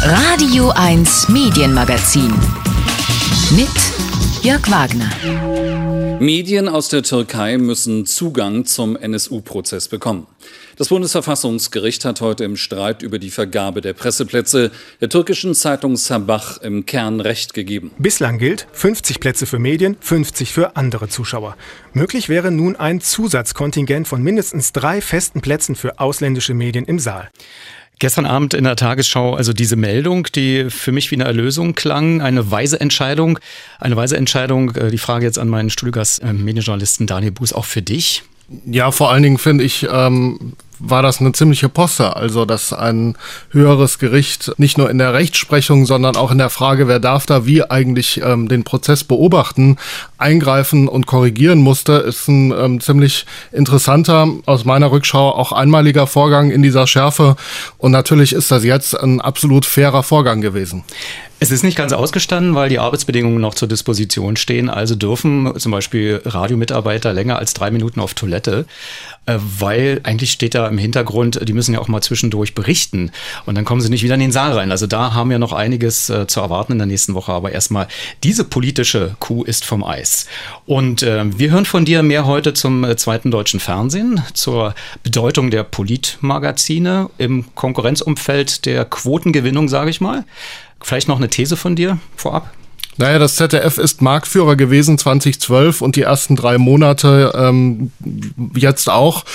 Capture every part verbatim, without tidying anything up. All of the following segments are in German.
Radio eins Medienmagazin mit Jörg Wagner. Medien aus der Türkei müssen Zugang zum N S U-Prozess bekommen. Das Bundesverfassungsgericht hat heute im Streit über die Vergabe der Presseplätze der türkischen Zeitung Sabah im Kern Recht gegeben. Bislang gilt fünfzig Plätze für Medien, fünfzig für andere Zuschauer. Möglich wäre nun ein Zusatzkontingent von mindestens drei festen Plätzen für ausländische Medien im Saal. Gestern Abend in der Tagesschau also diese Meldung, die für mich wie eine Erlösung klang, eine weise Entscheidung. Eine weise Entscheidung, die Frage jetzt an meinen Studiogast, äh, Medienjournalisten Daniel Buß, auch für dich? Ja, vor allen Dingen finde ich, ähm, war das eine ziemliche Posse. Also, dass ein höheres Gericht nicht nur in der Rechtsprechung, sondern auch in der Frage, wer darf da wie eigentlich ähm, den Prozess beobachten, eingreifen und korrigieren musste, ist ein ähm, ziemlich interessanter, aus meiner Rückschau auch einmaliger Vorgang in dieser Schärfe. Und natürlich ist das jetzt ein absolut fairer Vorgang gewesen. Es ist nicht ganz ausgestanden, weil die Arbeitsbedingungen noch zur Disposition stehen. Also dürfen zum Beispiel Radiomitarbeiter länger als drei Minuten auf Toilette, weil eigentlich steht da im Hintergrund, die müssen ja auch mal zwischendurch berichten und dann kommen sie nicht wieder in den Saal rein. Also da haben wir noch einiges äh, zu erwarten in der nächsten Woche. Aber erstmal, diese politische Kuh ist vom Eis. Und äh, wir hören von dir mehr heute zum äh, zweiten deutschen Fernsehen, zur Bedeutung der Politmagazine im Konkurrenzumfeld der Quotengewinnung, sage ich mal. Vielleicht noch eine These von dir vorab? Naja, das Z D F ist Marktführer gewesen zweitausendzwölf und die ersten drei Monate ähm, jetzt auch.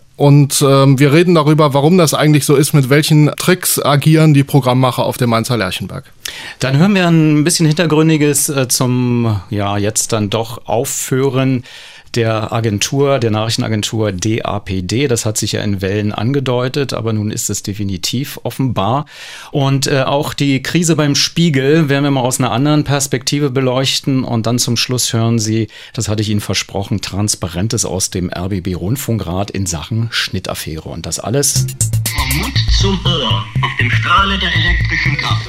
Und ähm, wir reden darüber, warum das eigentlich so ist, mit welchen Tricks agieren die Programmmacher auf dem Mainzer Lerchenberg. Dann hören wir ein bisschen Hintergründiges äh, zum, ja, jetzt dann doch Aufführen der Agentur, der Nachrichtenagentur D A P D. Das hat sich ja in Wellen angedeutet, aber nun ist es definitiv offenbar. Und äh, auch die Krise beim Spiegel werden wir mal aus einer anderen Perspektive beleuchten. Und dann zum Schluss hören Sie, das hatte ich Ihnen versprochen, Transparentes aus dem R B B-Rundfunkrat in Sachen Schnittaffäre. Und das alles vom Mund zum Ohr auf dem Strahle der elektrischen Kraft.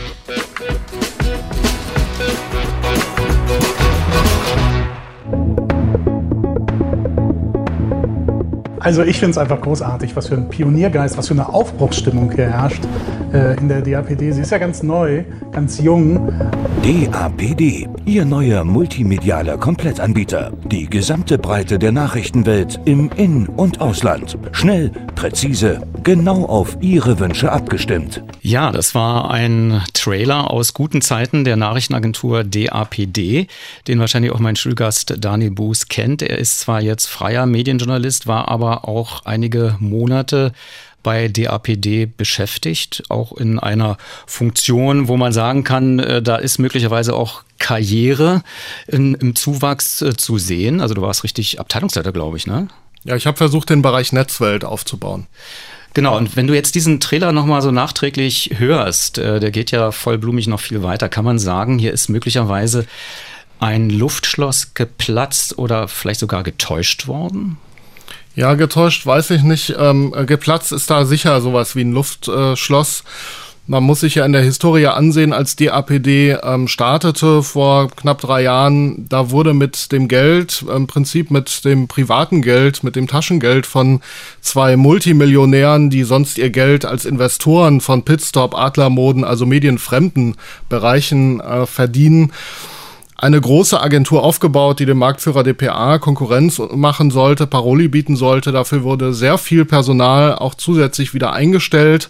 Also ich finde es einfach großartig, was für ein Pioniergeist, was für eine Aufbruchsstimmung hier herrscht äh, in der D A P D. Sie ist ja ganz neu, ganz jung. D A P D, Ihr neuer multimedialer Komplettanbieter. Die gesamte Breite der Nachrichtenwelt im In- und Ausland. Schnell, präzise, genau auf Ihre Wünsche abgestimmt. Ja, das war ein Trailer aus guten Zeiten der Nachrichtenagentur D A P D, den wahrscheinlich auch mein Schulgast Daniel Buß kennt. Er ist zwar jetzt freier Medienjournalist, war aber auch einige Monate bei D A P D beschäftigt, auch in einer Funktion, wo man sagen kann, da ist möglicherweise auch Karriere in, im Zuwachs äh, zu sehen. Also du warst richtig Abteilungsleiter, glaube ich, ne? Ja, ich habe versucht, den Bereich Netzwelt aufzubauen. Genau, und wenn du jetzt diesen Trailer nochmal so nachträglich hörst, äh, der geht ja vollblumig noch viel weiter, kann man sagen, hier ist möglicherweise ein Luftschloss geplatzt oder vielleicht sogar getäuscht worden? Ja, getäuscht weiß ich nicht. Ähm, geplatzt ist da sicher sowas wie ein Luftschloss. Äh, Man muss sich ja in der Historie ansehen, als D A P D ähm, startete vor knapp drei Jahren, da wurde mit dem Geld, im Prinzip mit dem privaten Geld, mit dem Taschengeld von zwei Multimillionären, die sonst ihr Geld als Investoren von Pitstop, Adlermoden, also medienfremden Bereichen äh, verdienen, eine große Agentur aufgebaut, die dem Marktführer D P A Konkurrenz machen sollte, Paroli bieten sollte. Dafür wurde sehr viel Personal auch zusätzlich wieder eingestellt.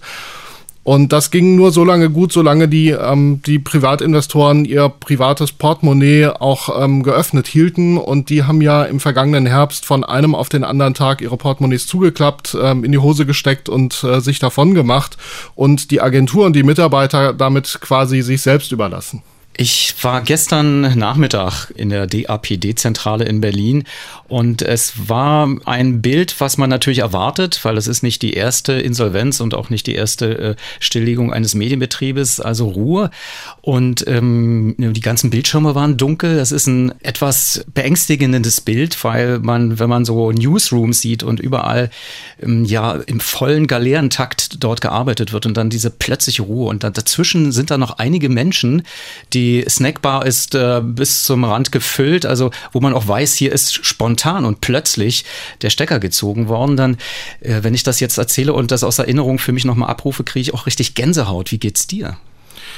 Und das ging nur so lange gut, solange die, ähm, die Privatinvestoren ihr privates Portemonnaie auch ähm, geöffnet hielten. Und die haben ja im vergangenen Herbst von einem auf den anderen Tag ihre Portemonnaies zugeklappt, ähm, in die Hose gesteckt und äh, sich davon gemacht. Und die Agentur und die Mitarbeiter damit quasi sich selbst überlassen. Ich war gestern Nachmittag in der D A P D-Zentrale in Berlin und es war ein Bild, was man natürlich erwartet, weil es ist nicht die erste Insolvenz und auch nicht die erste äh, Stilllegung eines Medienbetriebes, also Ruhe. Und ähm, die ganzen Bildschirme waren dunkel. Das ist ein etwas beängstigendes Bild, weil man, wenn man so Newsrooms sieht und überall ähm, ja im vollen Galeerentakt dort gearbeitet wird und dann diese plötzliche Ruhe und dann dazwischen sind da noch einige Menschen, die Die Snackbar ist äh, bis zum Rand gefüllt, also wo man auch weiß, hier ist spontan und plötzlich der Stecker gezogen worden. Dann, äh, wenn ich das jetzt erzähle und das aus Erinnerung für mich nochmal abrufe, kriege ich auch richtig Gänsehaut. Wie geht's dir?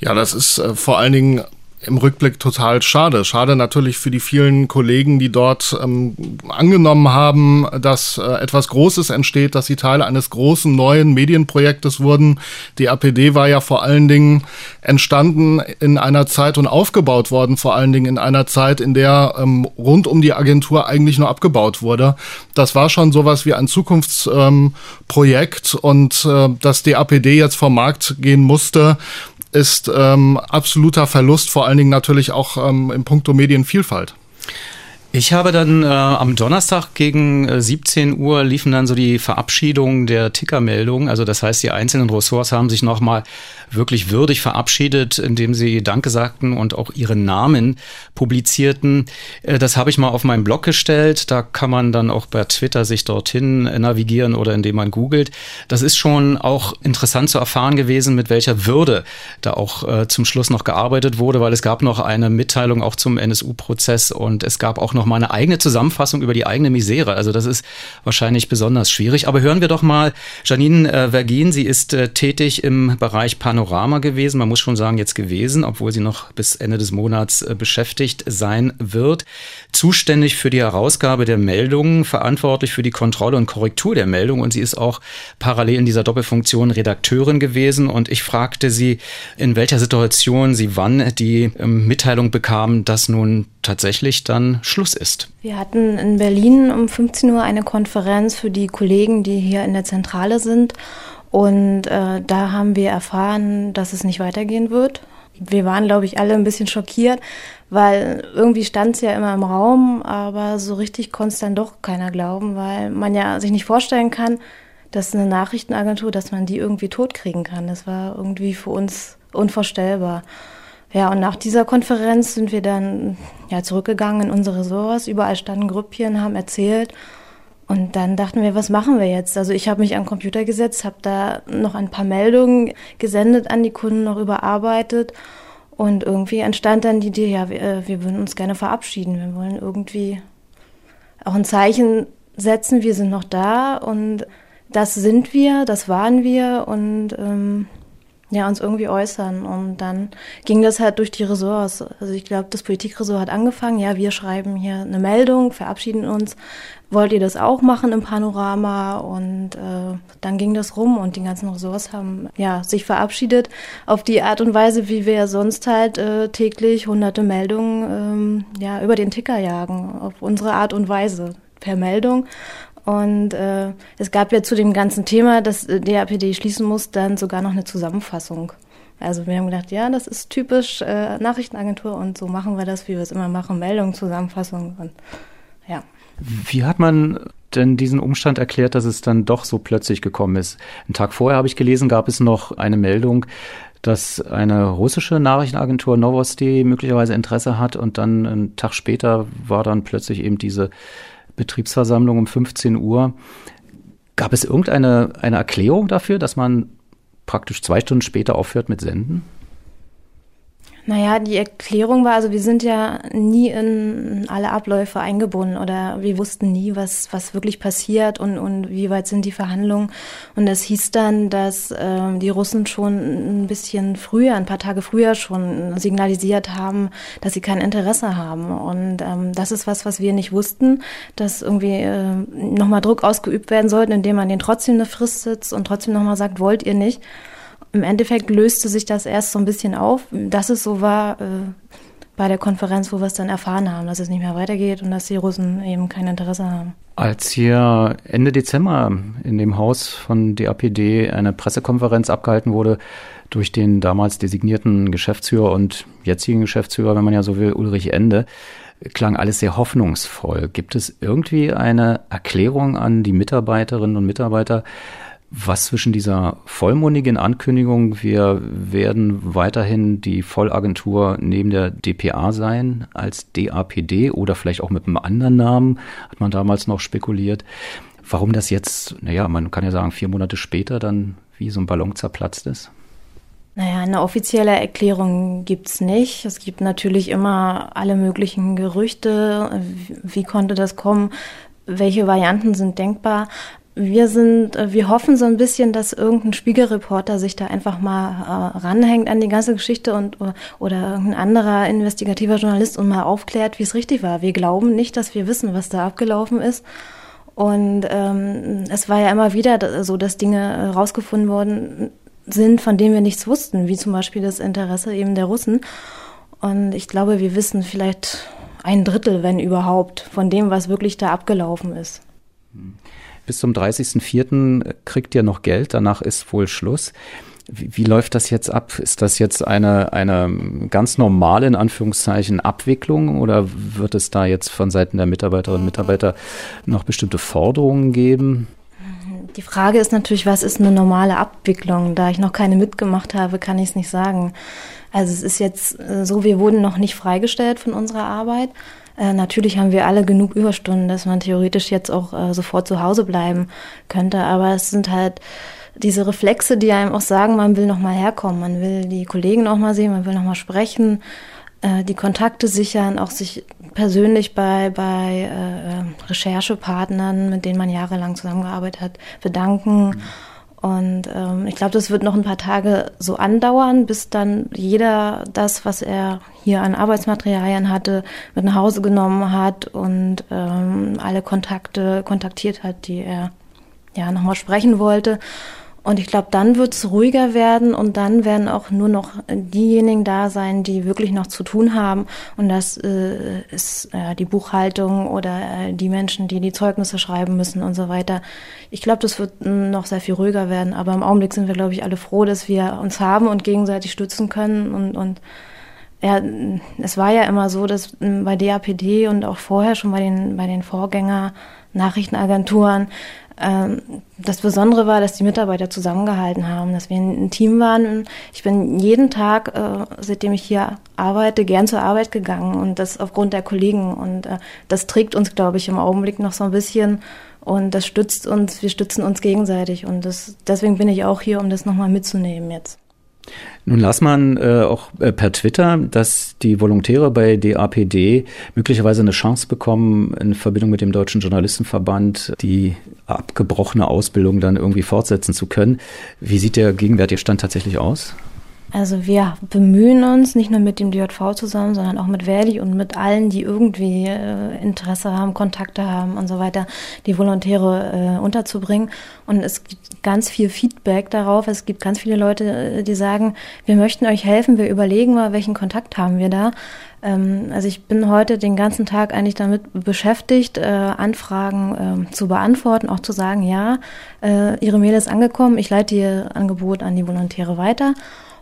Ja, das ist äh, vor allen Dingen im Rückblick total schade. Schade natürlich für die vielen Kollegen, die dort ähm, angenommen haben, dass äh, etwas Großes entsteht, dass sie Teile eines großen neuen Medienprojektes wurden. Die A P D war ja vor allen Dingen entstanden in einer Zeit und aufgebaut worden, vor allen Dingen in einer Zeit, in der ähm, rund um die Agentur eigentlich nur abgebaut wurde. Das war schon sowas wie ein Zukunftsprojekt ähm, und äh, dass die A P D jetzt vom Markt gehen musste, ist ähm, absoluter Verlust, vor allen Dingen natürlich auch ähm, in puncto Medienvielfalt. Ich habe dann äh, am Donnerstag gegen äh, siebzehn Uhr liefen dann so die Verabschiedungen der Tickermeldungen. Also das heißt, die einzelnen Ressorts haben sich nochmal wirklich würdig verabschiedet, indem sie Danke sagten und auch ihre Namen publizierten. Äh, das habe ich mal auf meinen Blog gestellt. Da kann man dann auch bei Twitter sich dorthin äh, navigieren oder indem man googelt. Das ist schon auch interessant zu erfahren gewesen, mit welcher Würde da auch äh, zum Schluss noch gearbeitet wurde, weil es gab noch eine Mitteilung auch zum N S U-Prozess und es gab auch noch mal eine eigene Zusammenfassung über die eigene Misere. Also das ist wahrscheinlich besonders schwierig. Aber hören wir doch mal Janine äh, Vergin. Sie ist äh, tätig im Bereich Panorama gewesen. Man muss schon sagen, jetzt gewesen, obwohl sie noch bis Ende des Monats äh, beschäftigt sein wird. Zuständig für die Herausgabe der Meldungen, verantwortlich für die Kontrolle und Korrektur der Meldungen. Und sie ist auch parallel in dieser Doppelfunktion Redakteurin gewesen. Und ich fragte sie, in welcher Situation sie wann die ähm, Mitteilung bekam, dass nun tatsächlich dann Schluss ist. Wir hatten in Berlin um fünfzehn Uhr eine Konferenz für die Kollegen, die hier in der Zentrale sind. Und äh, da haben wir erfahren, dass es nicht weitergehen wird. Wir waren, glaube ich, alle ein bisschen schockiert, weil irgendwie stand es ja immer im Raum, aber so richtig konnte es dann doch keiner glauben, weil man ja sich nicht vorstellen kann, dass eine Nachrichtenagentur, dass man die irgendwie totkriegen kann. Das war irgendwie für uns unvorstellbar. Ja, und nach dieser Konferenz sind wir dann ja zurückgegangen in unsere Ressorts. Überall standen Grüppchen, haben erzählt. Und dann dachten wir, was machen wir jetzt? Also ich habe mich an den Computer gesetzt, habe da noch ein paar Meldungen gesendet an die Kunden, noch überarbeitet. Und irgendwie entstand dann die Idee, ja, wir, wir würden uns gerne verabschieden. Wir wollen irgendwie auch ein Zeichen setzen, wir sind noch da. Und das sind wir, das waren wir. Und ähm, ja, uns irgendwie äußern. Und dann ging das halt durch die Ressorts. Also ich glaube, das Politikressort hat angefangen. Ja, wir schreiben hier eine Meldung, verabschieden uns. Wollt ihr das auch machen im Panorama? Und äh, dann ging das rum und die ganzen Ressorts haben ja sich verabschiedet auf die Art und Weise, wie wir sonst halt äh, täglich hunderte Meldungen ähm, ja über den Ticker jagen. Auf unsere Art und Weise, per Meldung. Und äh, es gab ja zu dem ganzen Thema, dass die A P D schließen muss, dann sogar noch eine Zusammenfassung. Also wir haben gedacht, ja, das ist typisch äh, Nachrichtenagentur und so machen wir das, wie wir es immer machen, Meldung, Zusammenfassung und ja. Wie hat man denn diesen Umstand erklärt, dass es dann doch so plötzlich gekommen ist? Einen Tag vorher, habe ich gelesen, gab es noch eine Meldung, dass eine russische Nachrichtenagentur Novosti möglicherweise Interesse hat und dann einen Tag später war dann plötzlich eben diese Betriebsversammlung um fünfzehn Uhr. Gab es irgendeine eine Erklärung dafür, dass man praktisch zwei Stunden später aufhört mit Senden? Naja, die Erklärung war, also wir sind ja nie in alle Abläufe eingebunden oder wir wussten nie, was was wirklich passiert und und wie weit sind die Verhandlungen. Und das hieß dann, dass äh, die Russen schon ein bisschen früher, ein paar Tage früher schon signalisiert haben, dass sie kein Interesse haben. Und ähm, das ist was, was wir nicht wussten, dass irgendwie äh, nochmal Druck ausgeübt werden sollte, indem man denen trotzdem eine Frist setzt und trotzdem nochmal sagt, wollt ihr nicht. Im Endeffekt löste sich das erst so ein bisschen auf, dass es so war äh, bei der Konferenz, wo wir es dann erfahren haben, dass es nicht mehr weitergeht und dass die Russen eben kein Interesse haben. Als hier Ende Dezember in dem Haus von D A P D eine Pressekonferenz abgehalten wurde durch den damals designierten Geschäftsführer und jetzigen Geschäftsführer, wenn man ja so will, Ulrich Ende, klang alles sehr hoffnungsvoll. Gibt es irgendwie eine Erklärung an die Mitarbeiterinnen und Mitarbeiter, was zwischen dieser vollmundigen Ankündigung, wir werden weiterhin die Vollagentur neben der D P A sein als D A P D oder vielleicht auch mit einem anderen Namen, hat man damals noch spekuliert. Warum das jetzt, naja, man kann ja sagen, vier Monate später dann wie so ein Ballon zerplatzt ist? Naja, eine offizielle Erklärung gibt's nicht. Es gibt natürlich immer alle möglichen Gerüchte. Wie konnte das kommen? Welche Varianten sind denkbar? wir sind, wir hoffen so ein bisschen, dass irgendein Spiegelreporter sich da einfach mal äh, ranhängt an die ganze Geschichte und oder irgendein anderer investigativer Journalist und mal aufklärt, wie es richtig war. Wir glauben nicht, dass wir wissen, was da abgelaufen ist. Und ähm, es war ja immer wieder so, dass Dinge rausgefunden worden sind, von denen wir nichts wussten, wie zum Beispiel das Interesse eben der Russen. Und ich glaube, wir wissen vielleicht ein Drittel, wenn überhaupt, von dem, was wirklich da abgelaufen ist. Bis zum dreißigsten vierten kriegt ihr noch Geld, danach ist wohl Schluss. Wie, wie läuft das jetzt ab? Ist das jetzt eine, eine ganz normale, in Anführungszeichen, Abwicklung oder wird es da jetzt von Seiten der Mitarbeiterinnen und Mitarbeiter noch bestimmte Forderungen geben? Die Frage ist natürlich, was ist eine normale Abwicklung? Da ich noch keine mitgemacht habe, kann ich es nicht sagen. Also es ist jetzt so, wir wurden noch nicht freigestellt von unserer Arbeit. Äh, natürlich haben wir alle genug Überstunden, dass man theoretisch jetzt auch äh, sofort zu Hause bleiben könnte. Aber es sind halt diese Reflexe, die einem auch sagen, man will noch mal herkommen, man will die Kollegen noch mal sehen, man will noch mal sprechen, äh, die Kontakte sichern, auch sich persönlich bei bei äh, Recherchepartnern, mit denen man jahrelang zusammengearbeitet hat, bedanken. Mhm. Und ähm, ich glaube, das wird noch ein paar Tage so andauern, bis dann jeder das, was er hier an Arbeitsmaterialien hatte, mit nach Hause genommen hat und ähm, alle Kontakte kontaktiert hat, die er ja nochmal sprechen wollte. Und ich glaube, dann wird es ruhiger werden und dann werden auch nur noch diejenigen da sein, die wirklich noch zu tun haben. Und das äh, ist äh, die Buchhaltung oder äh, die Menschen, die die Zeugnisse schreiben müssen und so weiter. Ich glaube, das wird noch sehr viel ruhiger werden. Aber im Augenblick sind wir, glaube ich, alle froh, dass wir uns haben und gegenseitig stützen können. Und, und ja, es war ja immer so, dass bei D A P D und auch vorher schon bei den, bei den Vorgänger-Nachrichtenagenturen das Besondere war, dass die Mitarbeiter zusammengehalten haben, dass wir ein Team waren. Ich bin jeden Tag, seitdem ich hier arbeite, gern zur Arbeit gegangen und das aufgrund der Kollegen. Und das trägt uns, glaube ich, im Augenblick noch so ein bisschen und das stützt uns, wir stützen uns gegenseitig. Und das, deswegen bin ich auch hier, um das nochmal mitzunehmen jetzt. Nun las man äh, auch äh, per Twitter, dass die Volontäre bei D A P D möglicherweise eine Chance bekommen, in Verbindung mit dem Deutschen Journalistenverband die abgebrochene Ausbildung dann irgendwie fortsetzen zu können. Wie sieht der gegenwärtige Stand tatsächlich aus? Also wir bemühen uns, nicht nur mit dem D J V zusammen, sondern auch mit Verdi und mit allen, die irgendwie äh, Interesse haben, Kontakte haben und so weiter, die Volontäre äh, unterzubringen. Und es gibt ganz viel Feedback darauf. Es gibt ganz viele Leute, die sagen, wir möchten euch helfen, wir überlegen mal, welchen Kontakt haben wir da. Ähm, also ich bin heute den ganzen Tag eigentlich damit beschäftigt, äh, Anfragen äh, zu beantworten, auch zu sagen, ja, äh, Ihre Mail ist angekommen, ich leite Ihr Angebot an die Volontäre weiter.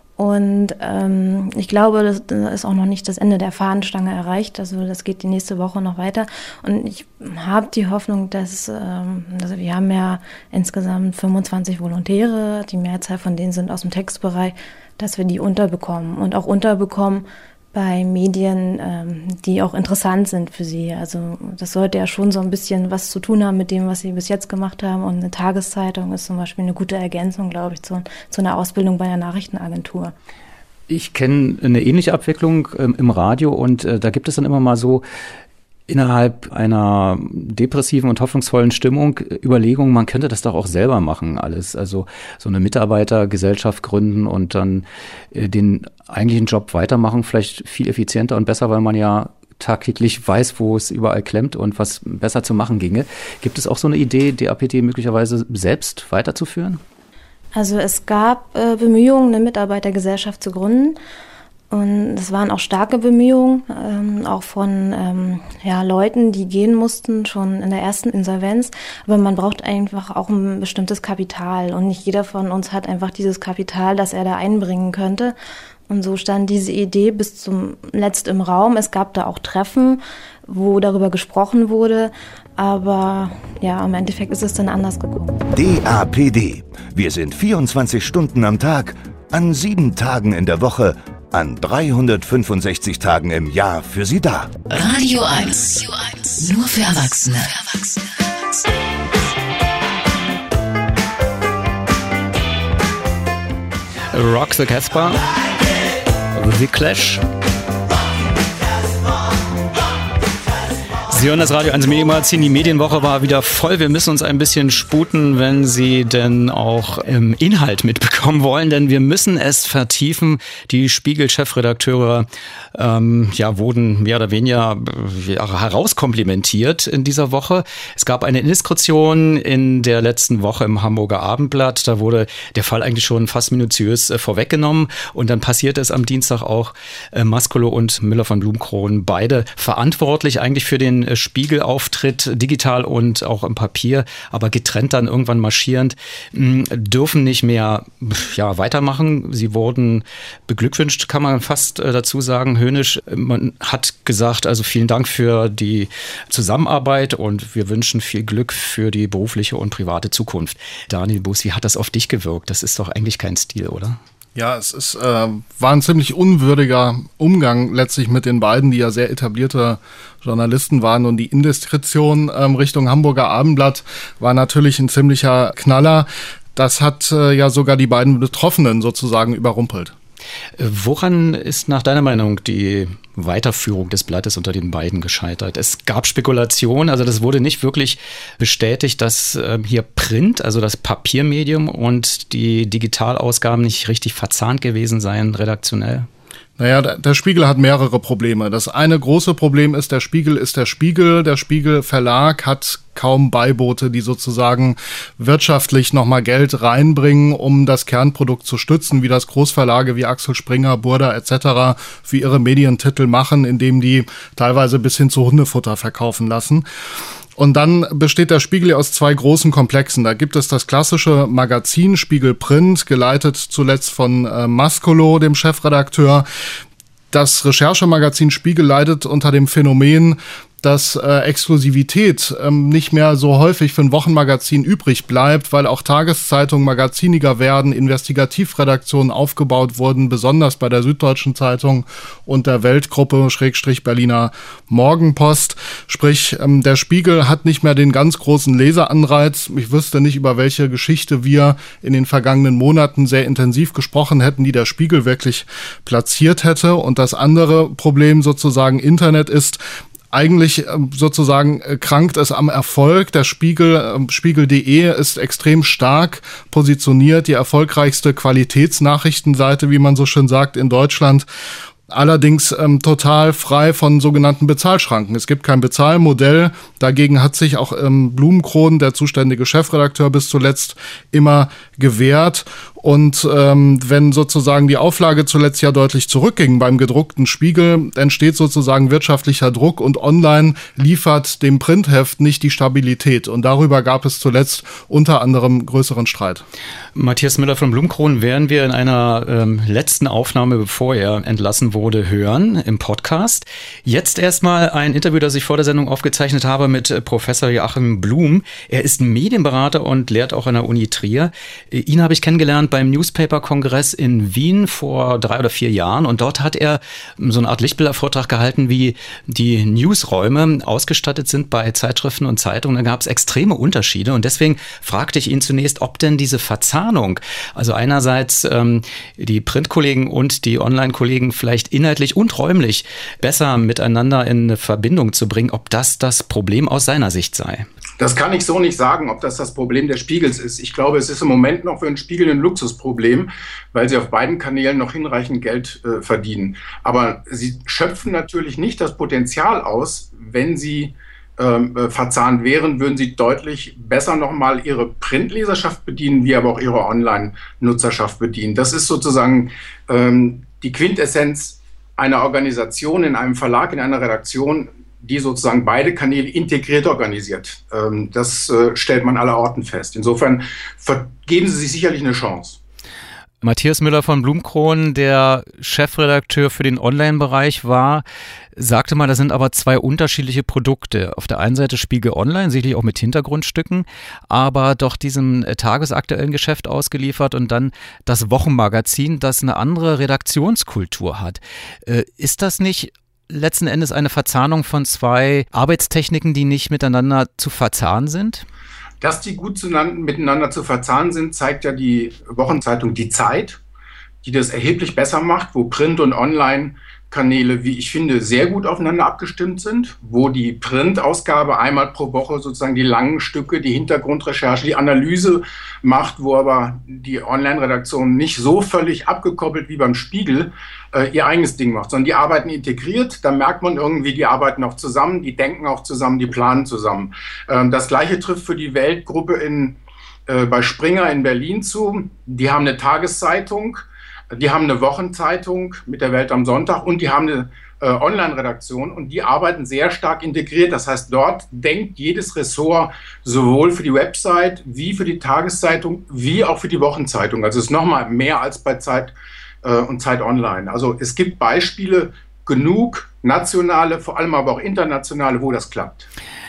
Und ähm, ich glaube, das, das ist auch noch nicht das Ende der Fahnenstange erreicht. Also das geht die nächste Woche noch weiter. Und ich habe die Hoffnung, dass, ähm, also wir haben ja insgesamt fünfundzwanzig Volontäre, die Mehrzahl von denen sind aus dem Textbereich, dass wir die unterbekommen und auch unterbekommen bei Medien, ähm, die auch interessant sind für sie. Also das sollte ja schon so ein bisschen was zu tun haben mit dem, was sie bis jetzt gemacht haben. Und eine Tageszeitung ist zum Beispiel eine gute Ergänzung, glaube ich, zu, zu einer Ausbildung bei einer Nachrichtenagentur. Ich kenne eine ähnliche Abwicklung ähm, im Radio und äh, da gibt es dann immer mal so innerhalb einer depressiven und hoffnungsvollen Stimmung Überlegungen, man könnte das doch auch selber machen alles. Also so eine Mitarbeitergesellschaft gründen und dann äh, den eigentlichen Job weitermachen, vielleicht viel effizienter und besser, weil man ja tagtäglich weiß, wo es überall klemmt und was besser zu machen ginge. Gibt es auch so eine Idee, D A P D möglicherweise selbst weiterzuführen? Also es gab äh, Bemühungen, eine Mitarbeitergesellschaft zu gründen. Und es waren auch starke Bemühungen, ähm, auch von ähm, ja, Leuten, die gehen mussten, schon in der ersten Insolvenz. Aber man braucht einfach auch ein bestimmtes Kapital. Und nicht jeder von uns hat einfach dieses Kapital, das er da einbringen könnte. Und so stand diese Idee bis zum Letzt im Raum. Es gab da auch Treffen, wo darüber gesprochen wurde. Aber ja, im Endeffekt ist es dann anders gekommen. D A P D. Wir sind vierundzwanzig Stunden am Tag, an sieben Tagen in der Woche, an dreihundertfünfundsechzig Tagen im Jahr für Sie da. Radio eins. Nur für Erwachsene. Rock the Casbah. The Clash. Sie hören das Radio eins Medienmagazin. Die Medienwoche war wieder voll. Wir müssen uns ein bisschen sputen, wenn Sie denn auch im Inhalt mitbekommen wollen, denn wir müssen es vertiefen. Die Spiegel-Chefredakteure ähm, ja, wurden mehr oder weniger ja, herauskomplimentiert in dieser Woche. Es gab eine Indiskretion in der letzten Woche im Hamburger Abendblatt. Da wurde der Fall eigentlich schon fast minutiös äh, vorweggenommen. Und dann passierte es am Dienstag auch. Äh, Mascolo und Müller von Blumenkrohn, beide verantwortlich eigentlich für den Spiegelauftritt, digital und auch im Papier, aber getrennt dann irgendwann marschierend, dürfen nicht mehr ja, weitermachen. Sie wurden beglückwünscht, kann man fast dazu sagen, höhnisch. Man hat gesagt, also vielen Dank für die Zusammenarbeit und wir wünschen viel Glück für die berufliche und private Zukunft. Daniel Buß, wie hat das auf dich gewirkt? Das ist doch eigentlich kein Stil, oder? Ja, es ist, äh, war ein ziemlich unwürdiger Umgang letztlich mit den beiden, die ja sehr etablierte Journalisten waren. Und die Indiskretion ähm, Richtung Hamburger Abendblatt war natürlich ein ziemlicher Knaller. Das hat äh, ja sogar die beiden Betroffenen sozusagen überrumpelt. Woran ist nach deiner Meinung die Weiterführung des Blattes unter den beiden gescheitert? Es gab Spekulationen, also das wurde nicht wirklich bestätigt, dass äh, hier Print, also das Papiermedium und die Digitalausgaben nicht richtig verzahnt gewesen seien, redaktionell. Naja, der Spiegel hat mehrere Probleme. Das eine große Problem ist, der Spiegel ist der Spiegel. Der Spiegel Verlag hat kaum Beibote, die sozusagen wirtschaftlich nochmal Geld reinbringen, um das Kernprodukt zu stützen, wie das Großverlage wie Axel Springer, Burda et cetera für ihre Medientitel machen, indem die teilweise bis hin zu Hundefutter verkaufen lassen. Und dann besteht der Spiegel aus zwei großen Komplexen. Da gibt es das klassische Magazin Spiegel Print, geleitet zuletzt von äh, Mascolo, dem Chefredakteur. Das Recherchemagazin Spiegel leidet unter dem Phänomen, dass äh, Exklusivität ähm, nicht mehr so häufig für ein Wochenmagazin übrig bleibt, weil auch Tageszeitungen magaziniger werden, Investigativredaktionen aufgebaut wurden, besonders bei der Süddeutschen Zeitung und der Weltgruppe Schrägstrich Berliner Morgenpost. Sprich, ähm, der Spiegel hat nicht mehr den ganz großen Leseranreiz. Ich wüsste nicht, über welche Geschichte wir in den vergangenen Monaten sehr intensiv gesprochen hätten, die der Spiegel wirklich platziert hätte. Und das andere Problem sozusagen Internet ist, eigentlich sozusagen krankt es am Erfolg. Der Spiegel, Spiegel punkt de ist extrem stark positioniert, die erfolgreichste Qualitätsnachrichtenseite, wie man so schön sagt, in Deutschland. Allerdings ähm, total frei von sogenannten Bezahlschranken. Es gibt kein Bezahlmodell. Dagegen hat sich auch ähm, Blumenkrohn, der zuständige Chefredakteur, bis zuletzt immer gewehrt. Und ähm, wenn sozusagen die Auflage zuletzt ja deutlich zurückging beim gedruckten Spiegel, entsteht sozusagen wirtschaftlicher Druck und online liefert dem Printheft nicht die Stabilität. Und darüber gab es zuletzt unter anderem größeren Streit. Matthias Müller von Blumenkrohn werden wir in einer ähm, letzten Aufnahme, bevor er entlassen wurde, hören im Podcast. Jetzt erstmal ein Interview, das ich vor der Sendung aufgezeichnet habe mit äh, Professor Joachim Blum. Er ist Medienberater und lehrt auch an der Uni Trier. Äh, ihn habe ich kennengelernt beim Newspaper-Kongress in Wien vor drei oder vier Jahren und dort hat er so eine Art Lichtbildervortrag gehalten, wie die Newsräume ausgestattet sind bei Zeitschriften und Zeitungen. Da gab es extreme Unterschiede und deswegen fragte ich ihn zunächst, ob denn diese Verzahnung, also einerseits ähm, die Printkollegen und die Online-Kollegen vielleicht inhaltlich und räumlich besser miteinander in Verbindung zu bringen, ob das das Problem aus seiner Sicht sei. Das kann ich so nicht sagen, ob das das Problem des Spiegels ist. Ich glaube, es ist im Moment noch für den Spiegel ein Luxusproblem, weil sie auf beiden Kanälen noch hinreichend Geld äh, verdienen. Aber sie schöpfen natürlich nicht das Potenzial aus. Wenn sie ähm, äh, verzahnt wären, würden sie deutlich besser nochmal ihre Printleserschaft bedienen, wie aber auch ihre Online-Nutzerschaft bedienen. Das ist sozusagen ähm, die Quintessenz einer Organisation in einem Verlag, in einer Redaktion, die sozusagen beide Kanäle integriert organisiert. Das stellt man allerorten fest. Insofern vergeben sie sich sicherlich eine Chance. Matthias Müller von Blumenkrohn, der Chefredakteur für den Online-Bereich war, sagte mal, das sind aber zwei unterschiedliche Produkte. Auf der einen Seite Spiegel Online, sicherlich auch mit Hintergrundstücken, aber doch diesem tagesaktuellen Geschäft ausgeliefert und dann das Wochenmagazin, das eine andere Redaktionskultur hat. Ist das nicht letzten Endes eine Verzahnung von zwei Arbeitstechniken, die nicht miteinander zu verzahnen sind? Dass die gut zueinander, miteinander zu verzahnen sind, zeigt ja die Wochenzeitung Die Zeit, die das erheblich besser macht, wo Print und Online Kanäle, wie ich finde, sehr gut aufeinander abgestimmt sind, wo die Printausgabe einmal pro Woche sozusagen die langen Stücke, die Hintergrundrecherche, die Analyse macht, wo aber die Online-Redaktion nicht so völlig abgekoppelt wie beim Spiegel äh, ihr eigenes Ding macht, sondern die arbeiten integriert, da merkt man irgendwie, die arbeiten auch zusammen, die denken auch zusammen, die planen zusammen. Ähm, das Gleiche trifft für die Weltgruppe in, äh, bei Springer in Berlin zu. Die haben eine Tageszeitung, die haben eine Wochenzeitung mit der Welt am Sonntag und die haben eine äh, Online-Redaktion und die arbeiten sehr stark integriert. Das heißt, dort denkt jedes Ressort sowohl für die Website wie für die Tageszeitung wie auch für die Wochenzeitung. Also es ist nochmal mehr als bei Zeit äh, und Zeit Online. Also es gibt Beispiele genug, nationale, vor allem aber auch internationale, wo das klappt.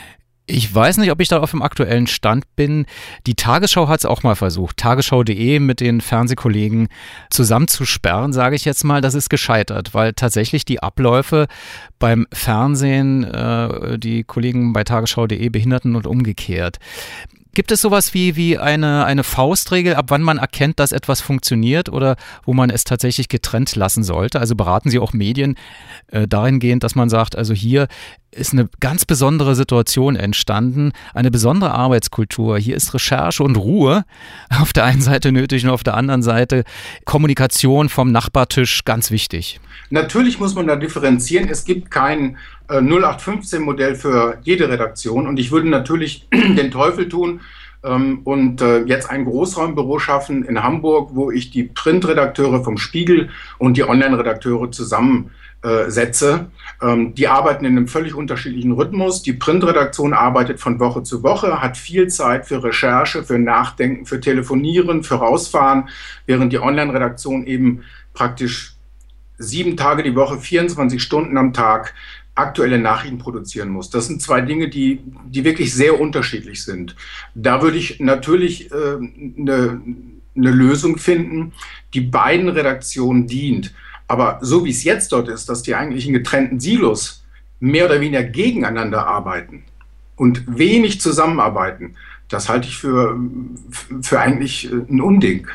Ich weiß nicht, ob ich da auf dem aktuellen Stand bin. Die Tagesschau hat es auch mal versucht, tagesschau punkt de mit den Fernsehkollegen zusammenzusperren, sage ich jetzt mal. Das ist gescheitert, weil tatsächlich die Abläufe beim Fernsehen äh, die Kollegen bei tagesschau punkt de behinderten und umgekehrt. Gibt es sowas wie, wie eine, eine Faustregel, ab wann man erkennt, dass etwas funktioniert oder wo man es tatsächlich getrennt lassen sollte? Also beraten Sie auch Medien äh, dahingehend, dass man sagt, also hier ist eine ganz besondere Situation entstanden, eine besondere Arbeitskultur. Hier ist Recherche und Ruhe auf der einen Seite nötig und auf der anderen Seite Kommunikation vom Nachbartisch ganz wichtig. Natürlich muss man da differenzieren. Es gibt kein äh, null acht fünfzehn Modell für jede Redaktion und ich würde natürlich den Teufel tun ähm, und äh, jetzt ein Großraumbüro schaffen in Hamburg, wo ich die Printredakteure vom Spiegel und die Online-Redakteure zusammen äh, setze. Ähm, die arbeiten in einem völlig unterschiedlichen Rhythmus. Die Printredaktion arbeitet von Woche zu Woche, hat viel Zeit für Recherche, für Nachdenken, für Telefonieren, für Rausfahren, während die Online-Redaktion eben praktisch sieben Tage die Woche, vierundzwanzig Stunden am Tag aktuelle Nachrichten produzieren muss. Das sind zwei Dinge, die, die wirklich sehr unterschiedlich sind. Da würde ich natürlich äh, eine, eine Lösung finden, die beiden Redaktionen dient. Aber so wie es jetzt dort ist, dass die eigentlich in getrennten Silos mehr oder weniger gegeneinander arbeiten und wenig zusammenarbeiten, das halte ich für, für eigentlich ein Unding.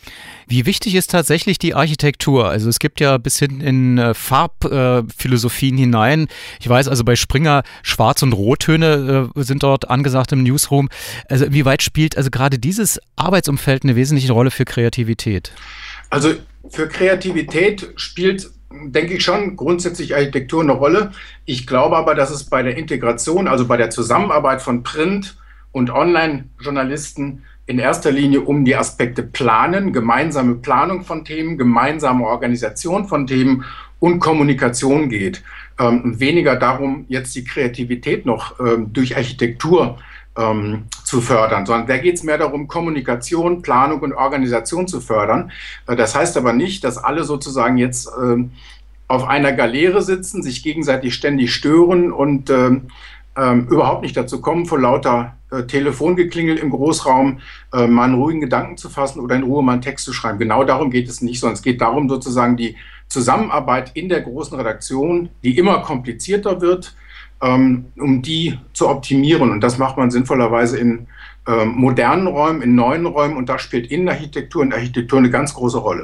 Wie wichtig ist tatsächlich die Architektur? Also es gibt ja bis hin in äh, Farbphilosophien äh, hinein. Ich weiß also bei Springer Schwarz- und Rottöne äh, sind dort angesagt im Newsroom. Also wie weit spielt also gerade dieses Arbeitsumfeld eine wesentliche Rolle für Kreativität? Also für Kreativität spielt, denke ich, schon grundsätzlich Architektur eine Rolle. Ich glaube aber, dass es bei der Integration, also bei der Zusammenarbeit von Print- und Online-Journalisten in erster Linie um die Aspekte Planen, gemeinsame Planung von Themen, gemeinsame Organisation von Themen und Kommunikation geht. Ähm, und weniger darum, jetzt die Kreativität noch ähm, durch Architektur ähm, zu fördern, sondern da geht es mehr darum, Kommunikation, Planung und Organisation zu fördern. Äh, das heißt aber nicht, dass alle sozusagen jetzt äh, auf einer Galeere sitzen, sich gegenseitig ständig stören und äh, Ähm, überhaupt nicht dazu kommen, vor lauter äh, Telefongeklingel im Großraum äh, mal einen ruhigen Gedanken zu fassen oder in Ruhe mal einen Text zu schreiben. Genau darum geht es nicht, sondern es geht darum, sozusagen die Zusammenarbeit in der großen Redaktion, die immer komplizierter wird, ähm, um die zu optimieren. Und das macht man sinnvollerweise in äh, modernen Räumen, in neuen Räumen und da spielt Innenarchitektur und Architektur eine ganz große Rolle.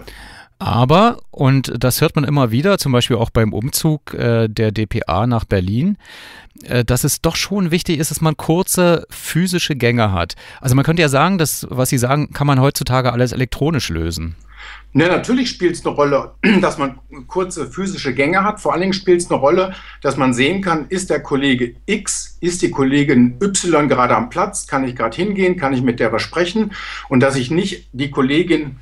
Aber, und das hört man immer wieder, zum Beispiel auch beim Umzug äh, der D P A nach Berlin, äh, dass es doch schon wichtig ist, dass man kurze physische Gänge hat. Also man könnte ja sagen, dass, was Sie sagen, kann man heutzutage alles elektronisch lösen. Ja, natürlich spielt es eine Rolle, dass man kurze physische Gänge hat. Vor allen Dingen spielt es eine Rolle, dass man sehen kann, ist der Kollege X, ist die Kollegin Y gerade am Platz, kann ich gerade hingehen, kann ich mit der was sprechen und dass ich nicht die Kollegin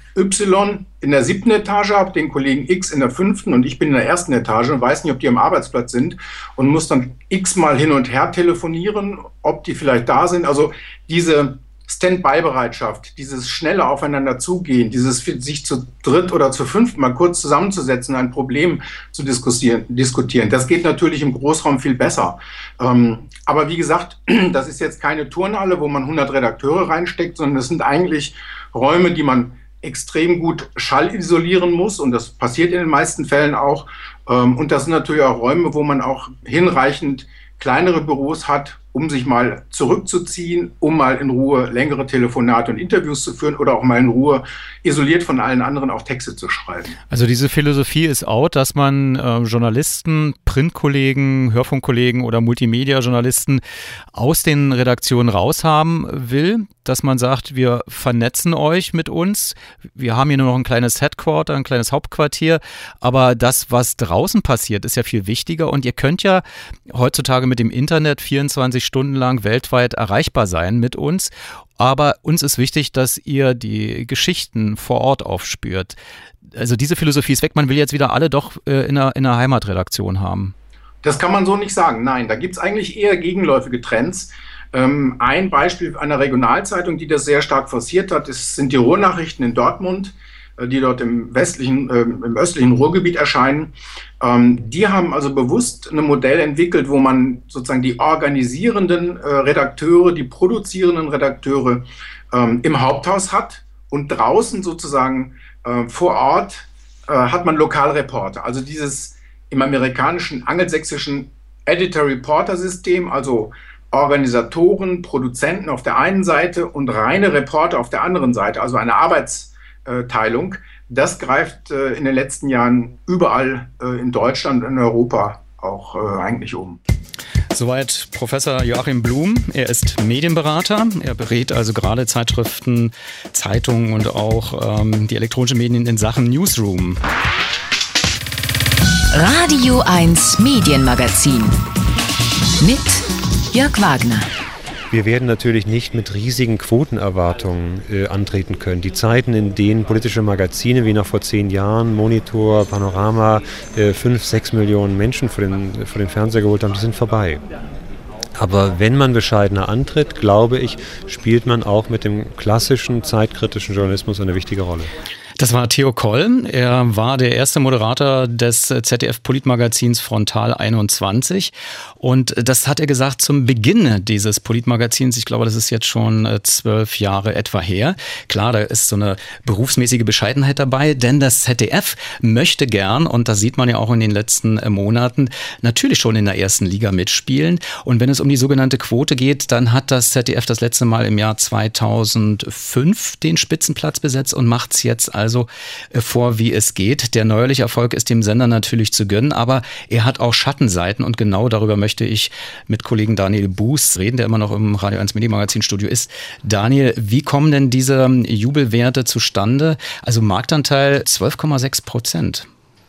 Y in der siebten Etage habe, den Kollegen X in der fünften und ich bin in der ersten Etage und weiß nicht, ob die am Arbeitsplatz sind und muss dann x-mal hin und her telefonieren, ob die vielleicht da sind. Also diese Stand-by-Bereitschaft, dieses schnelle Aufeinander zugehen, dieses sich zu dritt oder zu fünft mal kurz zusammenzusetzen, ein Problem zu diskutieren, diskutieren. Das geht natürlich im Großraum viel besser. Ähm, aber wie gesagt, das ist jetzt keine Turnhalle, wo man hundert Redakteure reinsteckt, sondern das sind eigentlich Räume, die man extrem gut schallisolieren muss und das passiert in den meisten Fällen auch. Ähm, und das sind natürlich auch Räume, wo man auch hinreichend kleinere Büros hat, um sich mal zurückzuziehen, um mal in Ruhe längere Telefonate und Interviews zu führen oder auch mal in Ruhe isoliert von allen anderen auch Texte zu schreiben. Also diese Philosophie ist out, dass man äh, Journalisten, Printkollegen, Hörfunkkollegen oder Multimedia-Journalisten aus den Redaktionen raushaben will, dass man sagt, wir vernetzen euch mit uns, wir haben hier nur noch ein kleines Headquarter, ein kleines Hauptquartier, aber das, was draußen passiert, ist ja viel wichtiger und ihr könnt ja heutzutage mit dem Internet vierundzwanzig Stunden lang weltweit erreichbar sein mit uns, aber uns ist wichtig, dass ihr die Geschichten vor Ort aufspürt. Also diese Philosophie ist weg, man will jetzt wieder alle doch äh, in einer, in einer Heimatredaktion haben. Das kann man so nicht sagen, nein, da gibt es eigentlich eher gegenläufige Trends. Ähm, ein Beispiel einer Regionalzeitung, die das sehr stark forciert hat, ist, sind die Ruhrnachrichten in Dortmund, äh, die dort im westlichen, äh, im östlichen Ruhrgebiet erscheinen. Ähm, die haben also bewusst ein Modell entwickelt, wo man sozusagen die organisierenden äh, Redakteure, die produzierenden Redakteure ähm, im Haupthaus hat und draußen sozusagen äh, vor Ort äh, hat man Lokalreporter. Also dieses im amerikanischen angelsächsischen Editor-Reporter-System, also Organisatoren, Produzenten auf der einen Seite und reine Reporter auf der anderen Seite, also eine Arbeitsteilung, das greift äh, in den letzten Jahren überall äh, in Deutschland und in Europa auch äh, eigentlich um. Soweit Professor Joachim Blum. Er ist Medienberater. Er berät also gerade Zeitschriften, Zeitungen und auch ähm, die elektronischen Medien in Sachen Newsroom. Radio eins Medienmagazin mit Jörg Wagner. Wir werden natürlich nicht mit riesigen Quotenerwartungen äh, antreten können. Die Zeiten, in denen politische Magazine wie noch vor zehn Jahren, Monitor, Panorama, äh, fünf, sechs Millionen Menschen vor den, vor den Fernseher geholt haben, die sind vorbei. Aber wenn man bescheidener antritt, glaube ich, spielt man auch mit dem klassischen zeitkritischen Journalismus eine wichtige Rolle. Das war Theo Koll. Er war der erste Moderator des Z D F-Politmagazins Frontal einundzwanzig. Und das hat er gesagt zum Beginn dieses Politmagazins. Ich glaube, das ist jetzt schon zwölf Jahre etwa her. Klar, da ist so eine berufsmäßige Bescheidenheit dabei, denn das Z D F möchte gern, und das sieht man ja auch in den letzten Monaten, natürlich schon in der ersten Liga mitspielen. Und wenn es um die sogenannte Quote geht, dann hat das Z D F das letzte Mal im Jahr zweitausendfünf den Spitzenplatz besetzt und macht es jetzt also also vor, wie es geht. Der neuerliche Erfolg ist dem Sender natürlich zu gönnen, aber er hat auch Schattenseiten und genau darüber möchte ich mit Kollegen Daniel Buß reden, der immer noch im Radio eins Medienmagazin-Studio ist. Daniel, wie kommen denn diese Jubelwerte zustande? Also Marktanteil zwölf Komma sechs Prozent.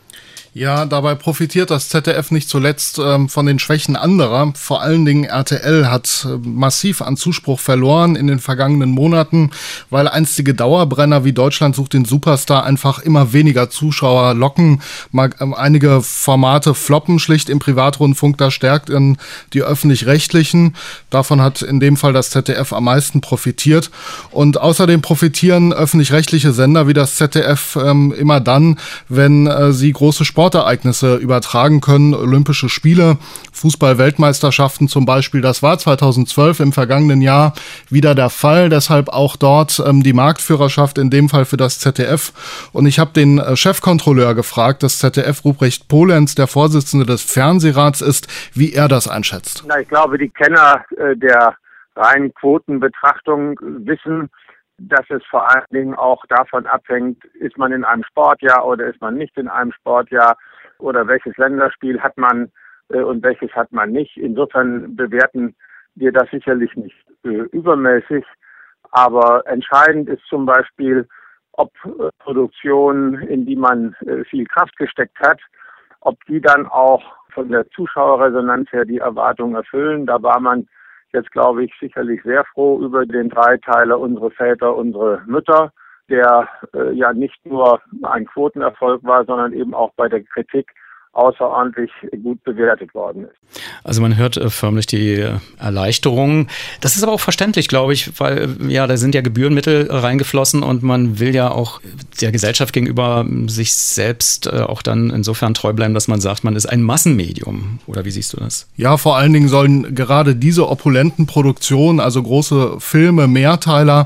Ja, dabei profitiert das Z D F nicht zuletzt ähm, von den Schwächen anderer. Vor allen Dingen R T L hat äh, massiv an Zuspruch verloren in den vergangenen Monaten, weil einstige Dauerbrenner wie Deutschland sucht den Superstar einfach immer weniger Zuschauer locken. Mal, ähm, einige Formate floppen schlicht im Privatrundfunk, da stärkt in die Öffentlich-Rechtlichen. Davon hat in dem Fall das Z D F am meisten profitiert. Und außerdem profitieren öffentlich-rechtliche Sender wie das Z D F ähm, immer dann, wenn äh, sie große Sport Sportereignisse übertragen können, Olympische Spiele, Fußball-Weltmeisterschaften zum Beispiel. Das war zweitausendzwölf im vergangenen Jahr wieder der Fall. Deshalb auch dort ähm, die Marktführerschaft, in dem Fall für das Z D F. Und ich habe den äh, Chefkontrolleur gefragt, des Z D F, Ruprecht Polenz, der Vorsitzende des Fernsehrats ist, wie er das einschätzt. Na, ich glaube, die Kenner äh, der reinen Quotenbetrachtung wissen, dass es vor allen Dingen auch davon abhängt, ist man in einem Sportjahr oder ist man nicht in einem Sportjahr oder welches Länderspiel hat man äh, und welches hat man nicht. Insofern bewerten wir das sicherlich nicht äh, übermäßig, aber entscheidend ist zum Beispiel, ob äh, Produktionen, in die man äh, viel Kraft gesteckt hat, ob die dann auch von der Zuschauerresonanz her die Erwartungen erfüllen. Da war man jetzt, glaube ich, sicherlich sehr froh über den Dreiteiler Unsere Väter, unsere Mütter, der äh, ja nicht nur ein Quotenerfolg war, sondern eben auch bei der Kritik außerordentlich gut bewertet worden ist. Also man hört äh, förmlich die Erleichterung. Das ist aber auch verständlich, glaube ich, weil ja, da sind ja Gebührenmittel reingeflossen und man will ja auch der Gesellschaft gegenüber sich selbst äh, auch dann insofern treu bleiben, dass man sagt, man ist ein Massenmedium. Oder wie siehst du das? Ja, vor allen Dingen sollen gerade diese opulenten Produktionen, also große Filme, Mehrteiler,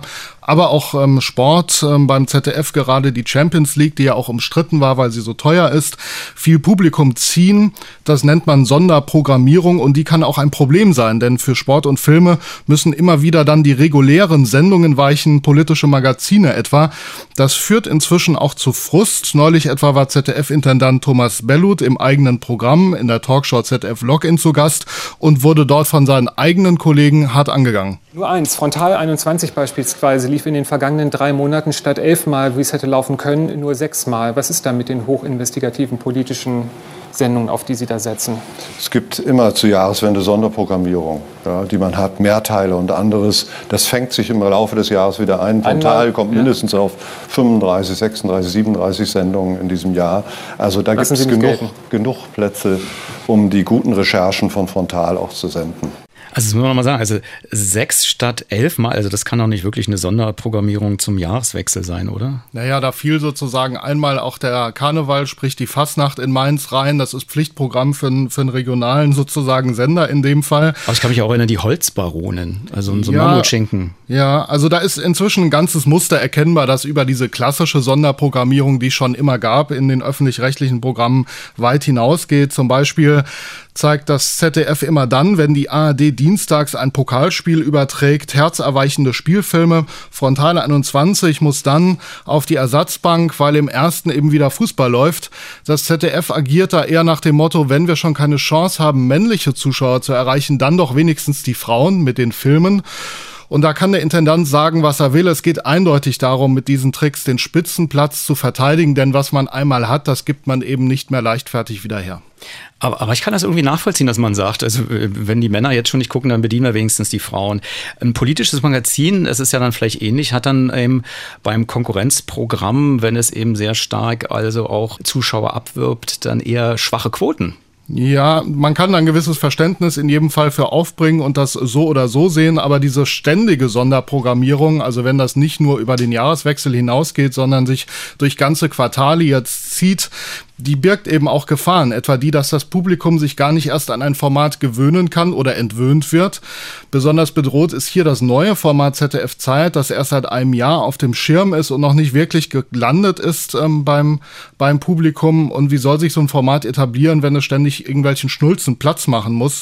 aber auch ähm, Sport ähm, beim Z D F, gerade die Champions League, die ja auch umstritten war, weil sie so teuer ist, viel Publikum ziehen. Das nennt man Sonderprogrammierung und die kann auch ein Problem sein, denn für Sport und Filme müssen immer wieder dann die regulären Sendungen weichen, politische Magazine etwa. Das führt inzwischen auch zu Frust. Neulich etwa war Z D F-Intendant Thomas Bellut im eigenen Programm in der Talkshow Z D F Login zu Gast und wurde dort von seinen eigenen Kollegen hart angegangen. Nur eins, Frontal einundzwanzig beispielsweise lief in den vergangenen drei Monaten statt elfmal, wie es hätte laufen können, nur sechsmal. Was ist da mit den hochinvestigativen politischen Sendungen, auf die Sie da setzen? Es gibt immer zur Jahreswende Sonderprogrammierung, ja, die man hat, Mehrteile und anderes. Das fängt sich im Laufe des Jahres wieder ein. Frontal kommt mindestens auf fünfunddreißig, sechsunddreißig, siebenunddreißig Sendungen in diesem Jahr. Also da gibt es genug, genug Plätze, um die guten Recherchen von Frontal auch zu senden. Also das muss man mal sagen, also sechs statt elf Mal, also das kann doch nicht wirklich eine Sonderprogrammierung zum Jahreswechsel sein, oder? Naja, da fiel sozusagen einmal auch der Karneval, sprich die Fastnacht in Mainz rein. Das ist Pflichtprogramm für einen, für einen regionalen sozusagen Sender in dem Fall. Aber ich kann mich auch erinnern, die Holzbaronin, also so ein ja, Mammutschinken. Ja, also da ist inzwischen ein ganzes Muster erkennbar, das über diese klassische Sonderprogrammierung, die es schon immer gab, in den öffentlich-rechtlichen Programmen weit hinausgeht. Zum Beispiel zeigt das Z D F immer dann, wenn die A R D dienstags ein Pokalspiel überträgt, herzerweichende Spielfilme. Frontal einundzwanzig muss dann auf die Ersatzbank, weil im ersten eben wieder Fußball läuft. Das Z D F agiert da eher nach dem Motto, wenn wir schon keine Chance haben, männliche Zuschauer zu erreichen, dann doch wenigstens die Frauen mit den Filmen. Und da kann der Intendant sagen, was er will. Es geht eindeutig darum, mit diesen Tricks den Spitzenplatz zu verteidigen, denn was man einmal hat, das gibt man eben nicht mehr leichtfertig wieder her. Aber, aber ich kann das irgendwie nachvollziehen, dass man sagt, also wenn die Männer jetzt schon nicht gucken, dann bedienen wir wenigstens die Frauen. Ein politisches Magazin, es ist ja dann vielleicht ähnlich, hat dann eben beim Konkurrenzprogramm, wenn es eben sehr stark also auch Zuschauer abwirbt, dann eher schwache Quoten. Ja, man kann ein gewisses Verständnis in jedem Fall für aufbringen und das so oder so sehen, aber diese ständige Sonderprogrammierung, also wenn das nicht nur über den Jahreswechsel hinausgeht, sondern sich durch ganze Quartale jetzt zieht, die birgt eben auch Gefahren, etwa die, dass das Publikum sich gar nicht erst an ein Format gewöhnen kann oder entwöhnt wird. Besonders bedroht ist hier das neue Format Z D F Zeit, das erst seit einem Jahr auf dem Schirm ist und noch nicht wirklich gelandet ist ähm, beim, beim Publikum. Und wie soll sich so ein Format etablieren, wenn es ständig irgendwelchen Schnulzen Platz machen muss?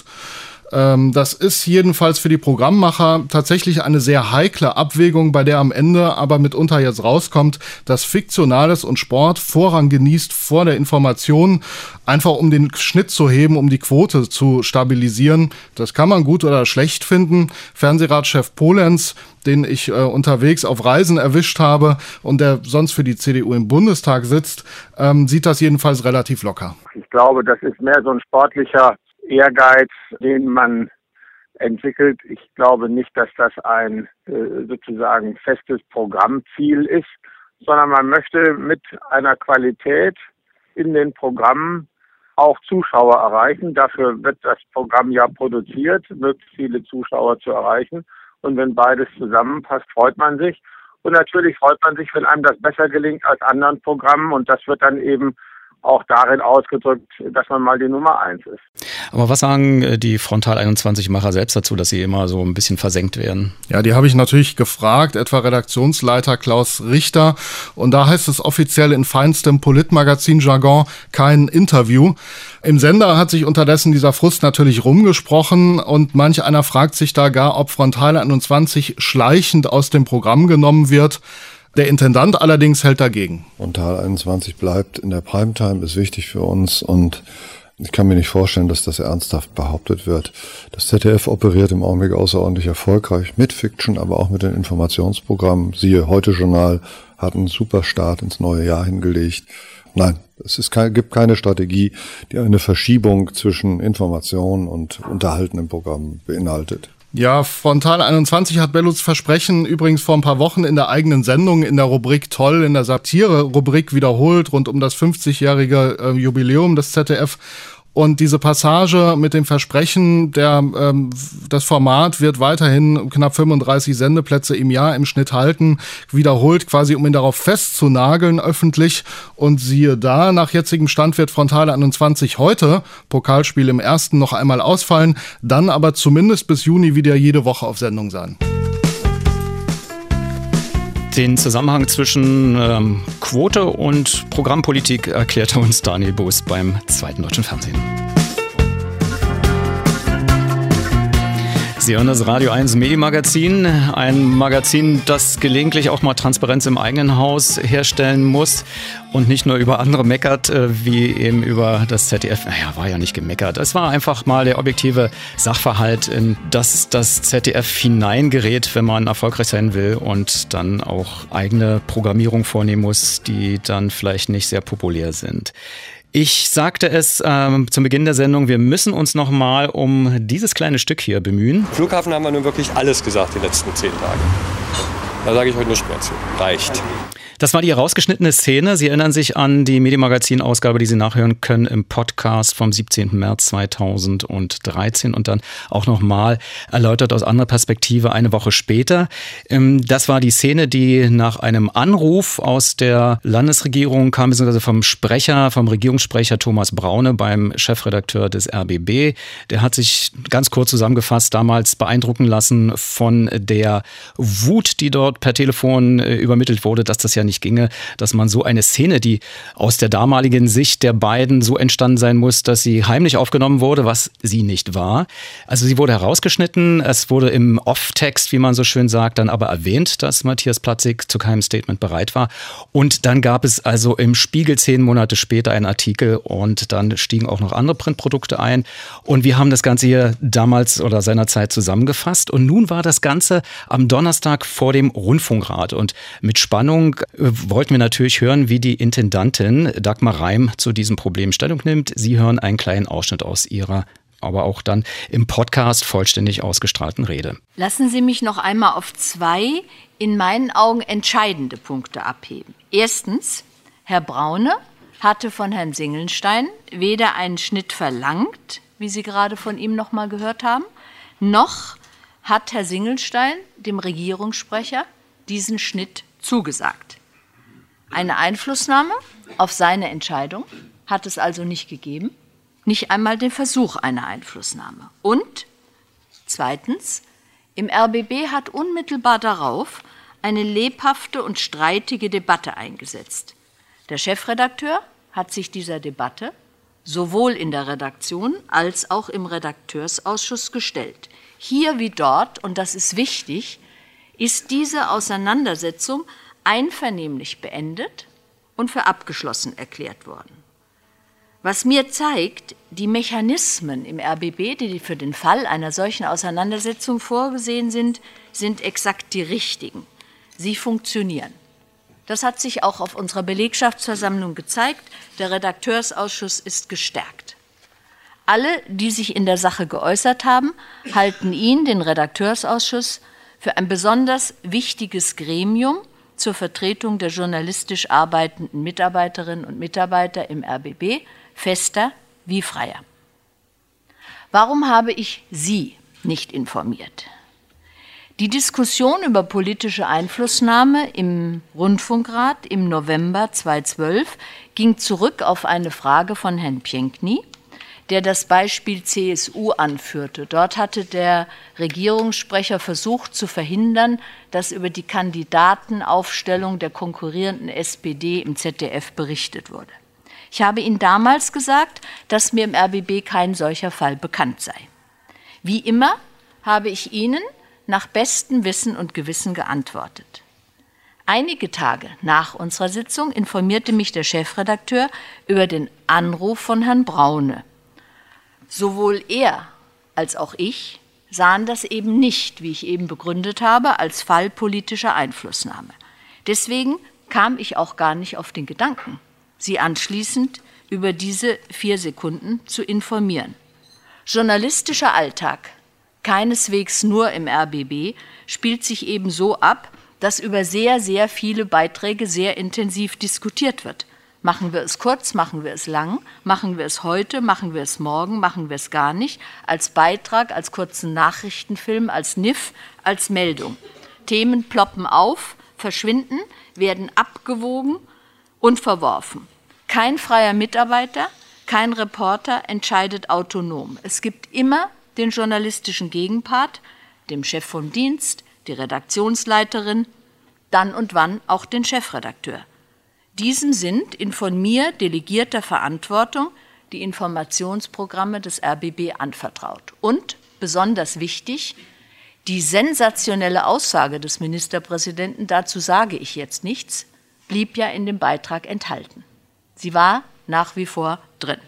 Das ist jedenfalls für die Programmmacher tatsächlich eine sehr heikle Abwägung, bei der am Ende aber mitunter jetzt rauskommt, dass Fiktionales und Sport Vorrang genießt vor der Information, einfach um den Schnitt zu heben, um die Quote zu stabilisieren. Das kann man gut oder schlecht finden. Fernsehratschef Polenz, den ich äh, unterwegs auf Reisen erwischt habe und der sonst für die C D U im Bundestag sitzt, ähm, sieht das jedenfalls relativ locker. Ich glaube, das ist mehr so ein sportlicher Ehrgeiz, den man entwickelt. Ich glaube nicht, dass das ein äh, sozusagen festes Programmziel ist, sondern man möchte mit einer Qualität in den Programmen auch Zuschauer erreichen. Dafür wird das Programm ja produziert, möglichst viele Zuschauer zu erreichen. Und wenn beides zusammenpasst, freut man sich. Und natürlich freut man sich, wenn einem das besser gelingt als anderen Programmen. Und das wird dann eben auch darin ausgedrückt, dass man mal die Nummer eins ist. Aber was sagen die Frontal einundzwanzig-Macher selbst dazu, dass sie immer so ein bisschen versenkt werden? Ja, die habe ich natürlich gefragt, etwa Redaktionsleiter Klaus Richter. Und da heißt es offiziell in feinstem Politmagazin-Jargon kein Interview. Im Sender hat sich unterdessen dieser Frust natürlich rumgesprochen und manch einer fragt sich da gar, ob Frontal einundzwanzig schleichend aus dem Programm genommen wird. Der Intendant allerdings hält dagegen. Frontal einundzwanzig bleibt in der Primetime, ist wichtig für uns und ich kann mir nicht vorstellen, dass das ernsthaft behauptet wird. Das Z D F operiert im Augenblick außerordentlich erfolgreich mit Fiction, aber auch mit den Informationsprogrammen. Siehe Heute-Journal hat einen super Start ins neue Jahr hingelegt. Nein, es ist kein, gibt keine Strategie, die eine Verschiebung zwischen Information und unterhaltendem Programm beinhaltet. Ja, Frontal einundzwanzig hat Belluts Versprechen übrigens vor ein paar Wochen in der eigenen Sendung in der Rubrik Toll, in der Satire-Rubrik wiederholt, rund um das fünfzigjährige äh, Jubiläum des Z D F. Und diese Passage mit dem Versprechen, der, ähm, das Format wird weiterhin knapp fünfunddreißig Sendeplätze im Jahr im Schnitt halten, wiederholt quasi, um ihn darauf festzunageln öffentlich. Und siehe da, nach jetzigem Stand wird Frontal einundzwanzig heute, Pokalspiel im ersten, noch einmal ausfallen, dann aber zumindest bis Juni wieder jede Woche auf Sendung sein. Den Zusammenhang zwischen ähm, Quote und Programmpolitik erklärte uns Daniel Boos beim zweiten Deutschen Fernsehen. Sie hören das Radio eins Medienmagazin, ein Magazin, das gelegentlich auch mal Transparenz im eigenen Haus herstellen muss und nicht nur über andere meckert, wie eben über das Z D F. Naja, war ja nicht gemeckert. Es war einfach mal der objektive Sachverhalt, in das das Z D F hineingerät, wenn man erfolgreich sein will und dann auch eigene Programmierung vornehmen muss, die dann vielleicht nicht sehr populär sind. Ich sagte es ähm, zum Beginn der Sendung, wir müssen uns noch mal um dieses kleine Stück hier bemühen. Flughafen haben wir nun wirklich alles gesagt die letzten zehn Tage. Da sage ich heute nichts mehr zu. Reicht. Das war die herausgeschnittene Szene. Sie erinnern sich an die Medienmagazin-Ausgabe, die Sie nachhören können im Podcast vom siebzehnten März zweitausenddreizehn und dann auch nochmal erläutert aus anderer Perspektive eine Woche später. Das war die Szene, die nach einem Anruf aus der Landesregierung kam, beziehungsweise vom Sprecher, vom Regierungssprecher Thomas Braune beim Chefredakteur des R B B. Der hat sich ganz kurz zusammengefasst damals beeindrucken lassen von der Wut, die dort per Telefon übermittelt wurde, dass das ja nicht ginge, dass man so eine Szene, die aus der damaligen Sicht der beiden so entstanden sein muss, dass sie heimlich aufgenommen wurde, was sie nicht war. Also sie wurde herausgeschnitten, es wurde im Off-Text, wie man so schön sagt, dann aber erwähnt, dass Matthias Platzig zu keinem Statement bereit war. Und dann gab es also im Spiegel zehn Monate später einen Artikel und dann stiegen auch noch andere Printprodukte ein. Und wir haben das Ganze hier damals oder seinerzeit zusammengefasst. Und nun war das Ganze am Donnerstag vor dem Rundfunkrat. Und mit Spannung wollten wir natürlich hören, wie die Intendantin Dagmar Reim zu diesem Problem Stellung nimmt. Sie hören einen kleinen Ausschnitt aus ihrer, aber auch dann im Podcast vollständig ausgestrahlten Rede. Lassen Sie mich noch einmal auf zwei in meinen Augen entscheidende Punkte abheben. Erstens, Herr Braune hatte von Herrn Singelstein weder einen Schnitt verlangt, wie Sie gerade von ihm noch mal gehört haben, noch hat Herr Singelstein dem Regierungssprecher diesen Schnitt zugesagt. Eine Einflussnahme auf seine Entscheidung hat es also nicht gegeben, nicht einmal den Versuch einer Einflussnahme. Und zweitens, im R B B hat unmittelbar darauf eine lebhafte und streitige Debatte eingesetzt. Der Chefredakteur hat sich dieser Debatte sowohl in der Redaktion als auch im Redakteursausschuss gestellt. Hier wie dort, und das ist wichtig, ist diese Auseinandersetzung einvernehmlich beendet und für abgeschlossen erklärt worden. Was mir zeigt, die Mechanismen im R B B, die für den Fall einer solchen Auseinandersetzung vorgesehen sind, sind exakt die richtigen. Sie funktionieren. Das hat sich auch auf unserer Belegschaftsversammlung gezeigt. Der Redakteursausschuss ist gestärkt. Alle, die sich in der Sache geäußert haben, halten ihn, den Redakteursausschuss, für ein besonders wichtiges Gremium zur Vertretung der journalistisch arbeitenden Mitarbeiterinnen und Mitarbeiter im R B B, fester wie freier. Warum habe ich Sie nicht informiert? Die Diskussion über politische Einflussnahme im Rundfunkrat im November zweitausendzwölf ging zurück auf eine Frage von Herrn Piękny, der das Beispiel C S U anführte. Dort hatte der Regierungssprecher versucht zu verhindern, dass über die Kandidatenaufstellung der konkurrierenden S P D im Z D F berichtet wurde. Ich habe Ihnen damals gesagt, dass mir im R B B kein solcher Fall bekannt sei. Wie immer habe ich Ihnen nach bestem Wissen und Gewissen geantwortet. Einige Tage nach unserer Sitzung informierte mich der Chefredakteur über den Anruf von Herrn Braune. Sowohl er als auch ich sahen das eben nicht, wie ich eben begründet habe, als Fall politischer Einflussnahme. Deswegen kam ich auch gar nicht auf den Gedanken, Sie anschließend über diese vier Sekunden zu informieren. Journalistischer Alltag, keineswegs nur im R B B, spielt sich eben so ab, dass über sehr, sehr viele Beiträge sehr intensiv diskutiert wird. Machen wir es kurz, machen wir es lang, machen wir es heute, machen wir es morgen, machen wir es gar nicht, als Beitrag, als kurzen Nachrichtenfilm, als N I F, als Meldung. Themen ploppen auf, verschwinden, werden abgewogen und verworfen. Kein freier Mitarbeiter, kein Reporter entscheidet autonom. Es gibt immer den journalistischen Gegenpart, dem Chef vom Dienst, die Redaktionsleiterin, dann und wann auch den Chefredakteur. Diesem sind in von mir delegierter Verantwortung die Informationsprogramme des R B B anvertraut. Und, besonders wichtig, die sensationelle Aussage des Ministerpräsidenten, dazu sage ich jetzt nichts, blieb ja in dem Beitrag enthalten. Sie war nach wie vor drin.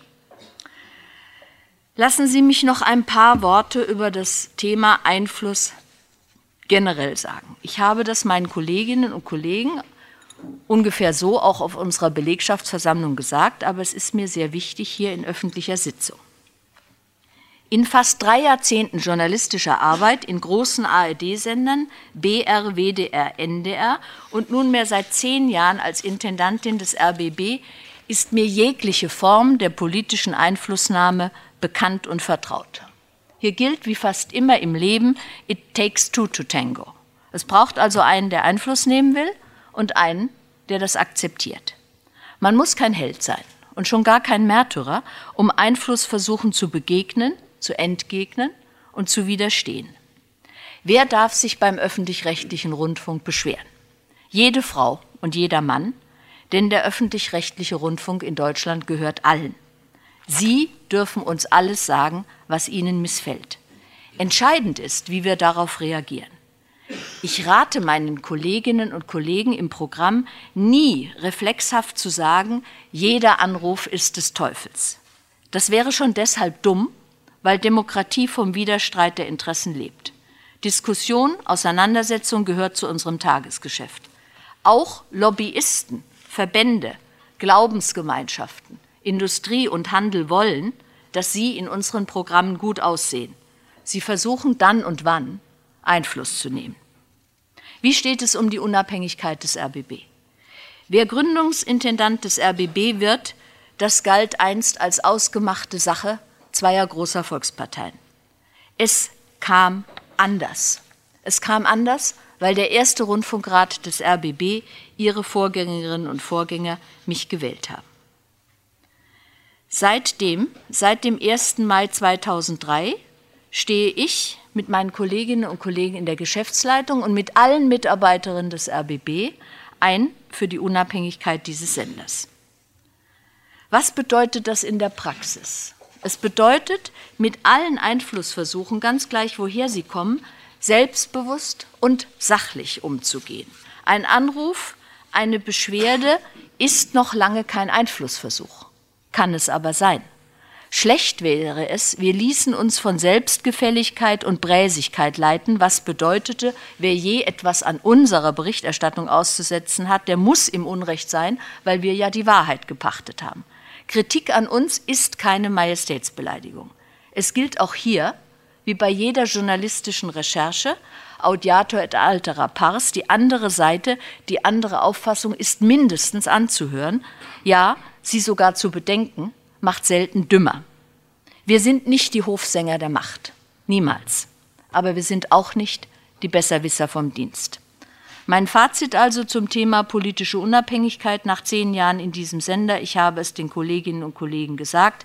Lassen Sie mich noch ein paar Worte über das Thema Einfluss generell sagen. Ich habe das meinen Kolleginnen und Kollegen ungefähr so auch auf unserer Belegschaftsversammlung gesagt, aber es ist mir sehr wichtig hier in öffentlicher Sitzung. In fast drei Jahrzehnten journalistischer Arbeit in großen A R D-Sendern, B R, W D R, N D R und nunmehr seit zehn Jahren als Intendantin des R B B ist mir jegliche Form der politischen Einflussnahme bekannt und vertraut. Hier gilt wie fast immer im Leben, it takes two to tango. Es braucht also einen, der Einfluss nehmen will und einen, der das akzeptiert. Man muss kein Held sein und schon gar kein Märtyrer, um Einflussversuchen zu begegnen, zu entgegnen und zu widerstehen. Wer darf sich beim öffentlich-rechtlichen Rundfunk beschweren? Jede Frau und jeder Mann, denn der öffentlich-rechtliche Rundfunk in Deutschland gehört allen. Sie dürfen uns alles sagen, was ihnen missfällt. Entscheidend ist, wie wir darauf reagieren. Ich rate meinen Kolleginnen und Kollegen im Programm nie reflexhaft zu sagen, jeder Anruf ist des Teufels. Das wäre schon deshalb dumm, weil Demokratie vom Widerstreit der Interessen lebt. Diskussion, Auseinandersetzung gehört zu unserem Tagesgeschäft. Auch Lobbyisten, Verbände, Glaubensgemeinschaften, Industrie und Handel wollen, dass sie in unseren Programmen gut aussehen. Sie versuchen dann und wann Einfluss zu nehmen. Wie steht es um die Unabhängigkeit des R B B? Wer Gründungsintendant des R B B wird, das galt einst als ausgemachte Sache zweier großer Volksparteien. Es kam anders. Es kam anders, weil der erste Rundfunkrat des R B B, ihre Vorgängerinnen und Vorgänger, mich gewählt haben. Seitdem, seit dem ersten Mai zweitausenddrei, stehe ich mit meinen Kolleginnen und Kollegen in der Geschäftsleitung und mit allen Mitarbeiterinnen des R B B ein für die Unabhängigkeit dieses Senders. Was bedeutet das in der Praxis? Es bedeutet, mit allen Einflussversuchen, ganz gleich woher sie kommen, selbstbewusst und sachlich umzugehen. Ein Anruf, eine Beschwerde ist noch lange kein Einflussversuch, kann es aber sein. Schlecht wäre es, wir ließen uns von Selbstgefälligkeit und Bräsigkeit leiten, was bedeutete, wer je etwas an unserer Berichterstattung auszusetzen hat, der muss im Unrecht sein, weil wir ja die Wahrheit gepachtet haben. Kritik an uns ist keine Majestätsbeleidigung. Es gilt auch hier, wie bei jeder journalistischen Recherche, audiatur et altera pars, die andere Seite, die andere Auffassung ist mindestens anzuhören, ja, sie sogar zu bedenken, macht selten dümmer. Wir sind nicht die Hofsänger der Macht, niemals. Aber wir sind auch nicht die Besserwisser vom Dienst. Mein Fazit also zum Thema politische Unabhängigkeit nach zehn Jahren in diesem Sender, ich habe es den Kolleginnen und Kollegen gesagt,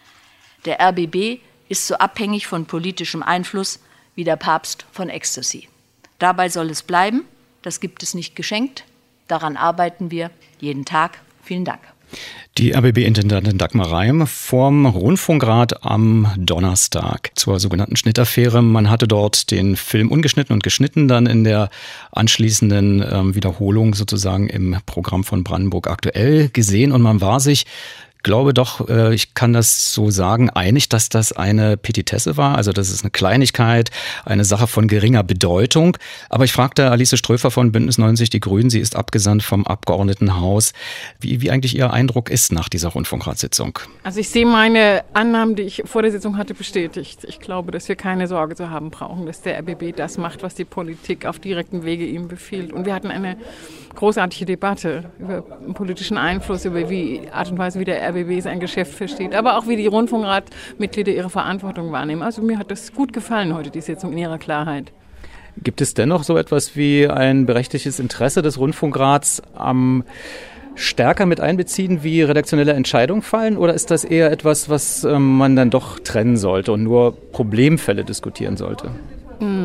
der R B B ist so abhängig von politischem Einfluss wie der Papst von Ecstasy. Dabei soll es bleiben, das gibt es nicht geschenkt, daran arbeiten wir jeden Tag. Vielen Dank. Die R B B-Intendantin Dagmar Reim vorm Rundfunkrat am Donnerstag zur sogenannten Schnittaffäre. Man hatte dort den Film ungeschnitten und geschnitten, dann in der anschließenden äh, Wiederholung sozusagen im Programm von Brandenburg aktuell gesehen und man war sich, glaube doch, ich kann das so sagen, einig, dass das eine Petitesse war, also das ist eine Kleinigkeit, eine Sache von geringer Bedeutung. Aber ich fragte Alice Ströfer von Bündnis neunzig Die Grünen, sie ist abgesandt vom Abgeordnetenhaus, wie, wie eigentlich ihr Eindruck ist nach dieser Rundfunkratssitzung. Also ich sehe meine Annahmen, die ich vor der Sitzung hatte, bestätigt. Ich glaube, dass wir keine Sorge zu haben brauchen, dass der R B B das macht, was die Politik auf direktem Wege ihm befiehlt. Und wir hatten eine großartige Debatte über politischen Einfluss, über die Art und Weise, wie der R B B sein Geschäft versteht, aber auch wie die Rundfunkratmitglieder ihre Verantwortung wahrnehmen. Also mir hat das gut gefallen heute, die Sitzung in ihrer Klarheit. Gibt es dennoch so etwas wie ein berechtigtes Interesse des Rundfunkrats am stärker mit einbeziehen, wie redaktionelle Entscheidungen fallen? Oder ist das eher etwas, was man dann doch trennen sollte und nur Problemfälle diskutieren sollte?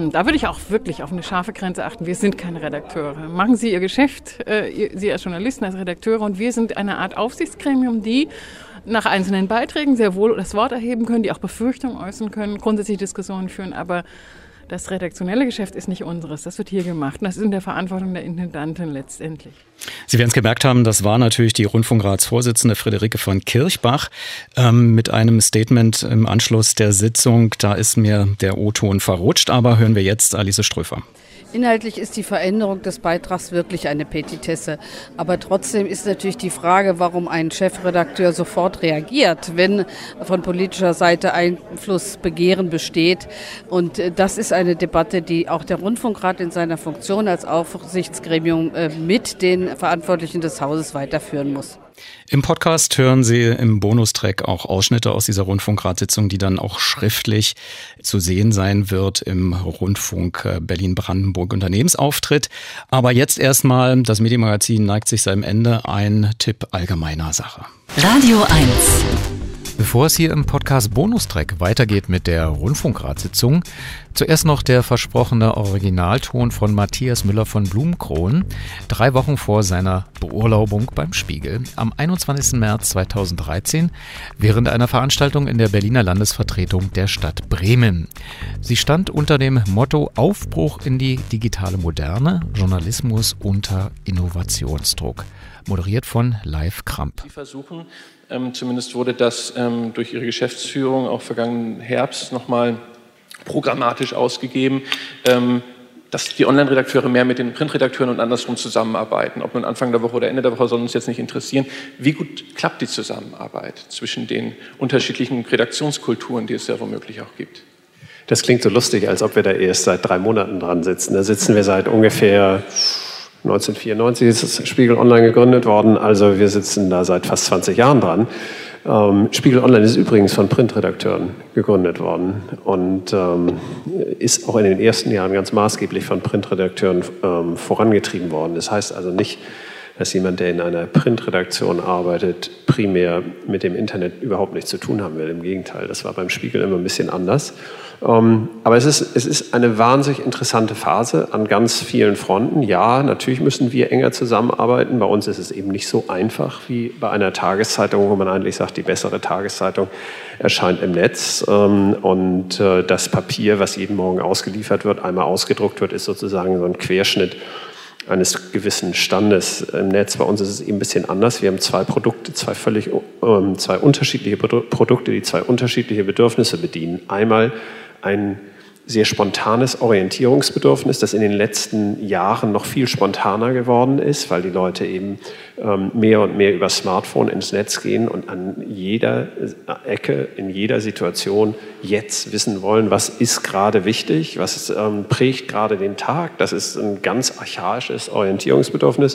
Da würde ich auch wirklich auf eine scharfe Grenze achten. Wir sind keine Redakteure. Machen Sie Ihr Geschäft, äh, Sie als Journalisten, als Redakteure, und wir sind eine Art Aufsichtsgremium, die nach einzelnen Beiträgen sehr wohl das Wort erheben können, die auch Befürchtungen äußern können, grundsätzlich Diskussionen führen, aber das redaktionelle Geschäft ist nicht unseres. Das wird hier gemacht. Und das ist in der Verantwortung der Intendantin letztendlich. Sie werden es gemerkt haben, das war natürlich die Rundfunkratsvorsitzende Friederike von Kirchbach ähm, mit einem Statement im Anschluss der Sitzung. Da ist mir der O-Ton verrutscht, aber hören wir jetzt Alice Ströfer. Inhaltlich ist die Veränderung des Beitrags wirklich eine Petitesse. Aber trotzdem ist natürlich die Frage, warum ein Chefredakteur sofort reagiert, wenn von politischer Seite Einflussbegehren besteht. Und das ist eine Debatte, die auch der Rundfunkrat in seiner Funktion als Aufsichtsgremium mit den Verantwortlichen des Hauses weiterführen muss. Im Podcast hören Sie im Bonustrack auch Ausschnitte aus dieser Rundfunkratssitzung, die dann auch schriftlich zu sehen sein wird im Rundfunk Berlin-Brandenburg Unternehmensauftritt. Aber jetzt erstmal, das Medienmagazin neigt sich seinem Ende, ein Tipp allgemeiner Sache. Radio eins. Bevor es hier im Podcast Bonustrack weitergeht mit der Rundfunkratssitzung, zuerst noch der versprochene Originalton von Matthias Müller von Blumenkronen, drei Wochen vor seiner Beurlaubung beim Spiegel am einundzwanzigsten März zweitausenddreizehn während einer Veranstaltung in der Berliner Landesvertretung der Stadt Bremen. Sie stand unter dem Motto Aufbruch in die digitale Moderne, Journalismus unter Innovationsdruck. Moderiert von Leif Kramp. Sie versuchen, ähm, zumindest wurde das ähm, durch Ihre Geschäftsführung auch vergangenen Herbst nochmal programmatisch ausgegeben, ähm, dass die Online-Redakteure mehr mit den Printredakteuren und andersrum zusammenarbeiten. Ob nun Anfang der Woche oder Ende der Woche, soll uns jetzt nicht interessieren. Wie gut klappt die Zusammenarbeit zwischen den unterschiedlichen Redaktionskulturen, die es ja womöglich auch gibt? Das klingt so lustig, als ob wir da erst seit drei Monaten dran sitzen. Da sitzen wir seit ungefähr neunzehnhundertvierundneunzig ist das Spiegel Online gegründet worden, also wir sitzen da seit fast zwanzig Jahren dran. Ähm, Spiegel Online ist übrigens von Printredakteuren gegründet worden und ähm, ist auch in den ersten Jahren ganz maßgeblich von Printredakteuren ähm, vorangetrieben worden. Das heißt also nicht, dass jemand, der in einer Printredaktion arbeitet, primär mit dem Internet überhaupt nichts zu tun haben will. Im Gegenteil, das war beim Spiegel immer ein bisschen anders. Um, aber es ist, es ist eine wahnsinnig interessante Phase an ganz vielen Fronten. Ja, natürlich müssen wir enger zusammenarbeiten. Bei uns ist es eben nicht so einfach wie bei einer Tageszeitung, wo man eigentlich sagt, die bessere Tageszeitung erscheint im Netz. Um, und uh, das Papier, was jeden Morgen ausgeliefert wird, einmal ausgedruckt wird, ist sozusagen so ein Querschnitt eines gewissen Standes im Netz. Bei uns ist es eben ein bisschen anders. Wir haben zwei Produkte, zwei völlig ähm, zwei unterschiedliche Produkte, die zwei unterschiedliche Bedürfnisse bedienen. Einmal ein sehr spontanes Orientierungsbedürfnis, das in den letzten Jahren noch viel spontaner geworden ist, weil die Leute eben ähm, mehr und mehr über Smartphone ins Netz gehen und an jeder Ecke, in jeder Situation jetzt wissen wollen, was ist gerade wichtig, was ähm, prägt gerade den Tag. Das ist ein ganz archaisches Orientierungsbedürfnis.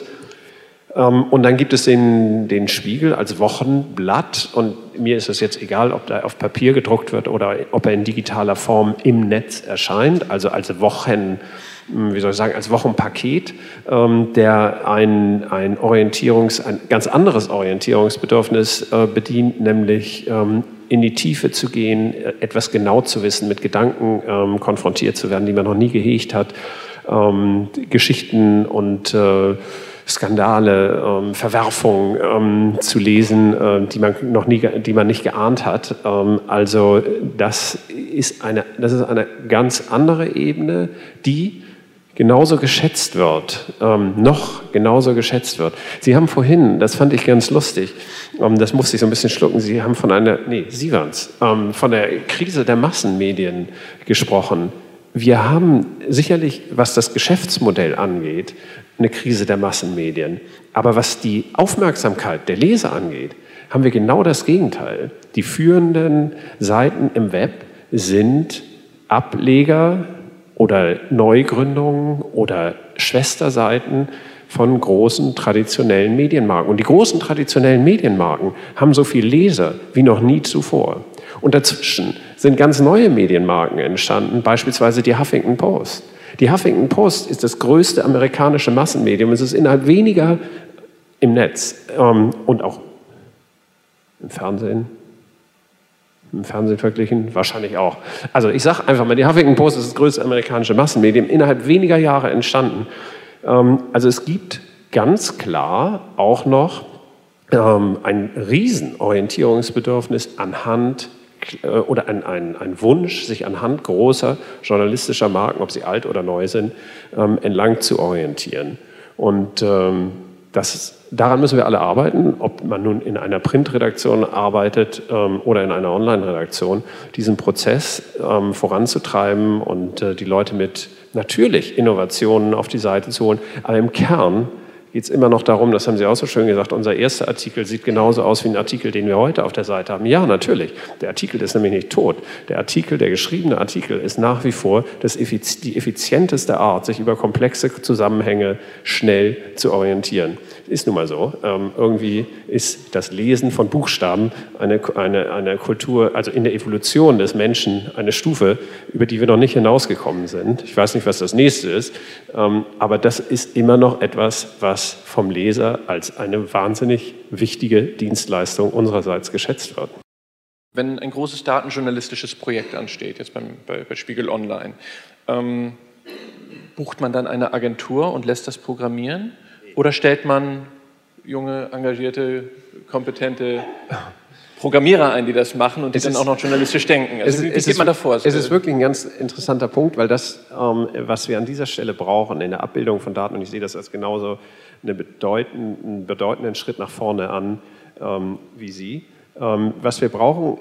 Und dann gibt es den, den Spiegel als Wochenblatt und mir ist es jetzt egal, ob da auf Papier gedruckt wird oder ob er in digitaler Form im Netz erscheint, also als Wochen, wie soll ich sagen, als Wochenpaket, der ein, ein Orientierungs, ein ganz anderes Orientierungsbedürfnis bedient, nämlich in die Tiefe zu gehen, etwas genau zu wissen, mit Gedanken konfrontiert zu werden, die man noch nie gehegt hat, Geschichten und Skandale, ähm, Verwerfungen ähm, zu lesen, ähm, die man noch nie, die man nicht geahnt hat. Ähm, also das ist eine, das ist eine ganz andere Ebene, die genauso geschätzt wird, ähm, noch genauso geschätzt wird. Sie haben vorhin, das fand ich ganz lustig, ähm, das musste ich so ein bisschen schlucken, Sie haben von einer, nee, Sie waren's, ähm, von der Krise der Massenmedien gesprochen. Wir haben sicherlich, was das Geschäftsmodell angeht, eine Krise der Massenmedien. Aber was die Aufmerksamkeit der Leser angeht, haben wir genau das Gegenteil. Die führenden Seiten im Web sind Ableger oder Neugründungen oder Schwesterseiten von großen traditionellen Medienmarken. Und die großen traditionellen Medienmarken haben so viel Leser wie noch nie zuvor. Und dazwischen sind ganz neue Medienmarken entstanden, beispielsweise die Huffington Post. Die Huffington Post ist das größte amerikanische Massenmedium. Es ist innerhalb weniger im Netz ähm, und auch im Fernsehen Im Fernsehen verglichen? Wahrscheinlich auch. Also ich sage einfach mal, die Huffington Post ist das größte amerikanische Massenmedium, innerhalb weniger Jahre entstanden. Ähm, also es gibt ganz klar auch noch ähm, ein Riesenorientierungsbedürfnis anhand äh, oder ein, ein, ein Wunsch, sich anhand großer journalistischer Marken, ob sie alt oder neu sind, ähm, entlang zu orientieren. Und ähm, das daran müssen wir alle arbeiten, ob man nun in einer Printredaktion arbeitet ähm, oder in einer Online-Redaktion, diesen Prozess ähm, voranzutreiben und äh, die Leute mit natürlich Innovationen auf die Seite zu holen. Aber im Kern geht es immer noch darum, das haben Sie auch so schön gesagt, unser erster Artikel sieht genauso aus wie ein Artikel, den wir heute auf der Seite haben. Ja, natürlich. Der Artikel ist nämlich nicht tot. Der Artikel, der geschriebene Artikel ist nach wie vor das effiz- die effizienteste Art, sich über komplexe Zusammenhänge schnell zu orientieren. Ist nun mal so. Ähm, irgendwie ist das Lesen von Buchstaben eine, eine, eine Kultur, also in der Evolution des Menschen eine Stufe, über die wir noch nicht hinausgekommen sind. Ich weiß nicht, was das nächste ist, ähm, aber das ist immer noch etwas, was vom Leser als eine wahnsinnig wichtige Dienstleistung unsererseits geschätzt wird. Wenn ein großes datenjournalistisches Projekt ansteht, jetzt beim, bei, bei Spiegel Online, ähm, bucht man dann eine Agentur und lässt das programmieren? Oder stellt man junge, engagierte, kompetente Programmierer ein, die das machen und die es dann ist, auch noch journalistisch denken? Also wie, wie geht man da vor? Es ist wirklich ein ganz interessanter Punkt, weil das, ähm, was wir an dieser Stelle brauchen, in der Abbildung von Daten, und ich sehe das als genauso eine bedeutend, einen bedeutenden Schritt nach vorne an, ähm, wie Sie. Ähm, was wir brauchen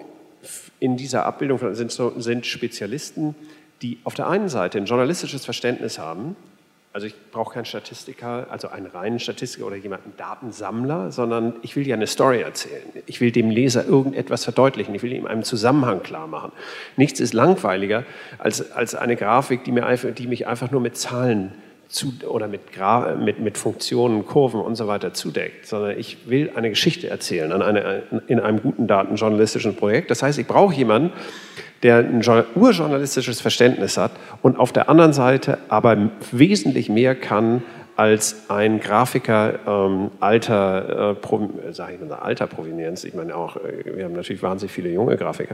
in dieser Abbildung von, sind, so, sind Spezialisten, die auf der einen Seite ein journalistisches Verständnis haben. Also ich brauche keinen Statistiker, also einen reinen Statistiker oder jemanden Datensammler, sondern ich will ja eine Story erzählen. Ich will dem Leser irgendetwas verdeutlichen. Ich will ihm einen Zusammenhang klar machen. Nichts ist langweiliger als, als eine Grafik, die, mir einfach, die mich einfach nur mit Zahlen zu, oder mit, Gra mit, mit Funktionen, Kurven und so weiter zudeckt, sondern ich will eine Geschichte erzählen an eine, in einem guten datenjournalistischen Projekt. Das heißt, ich brauche jemanden, der ein urjournalistisches Verständnis hat und auf der anderen Seite aber wesentlich mehr kann als ein Grafiker ähm, alter, äh, Pro, sag ich mal, alter Provenienz. Ich meine auch, äh, wir haben natürlich wahnsinnig viele junge Grafiker,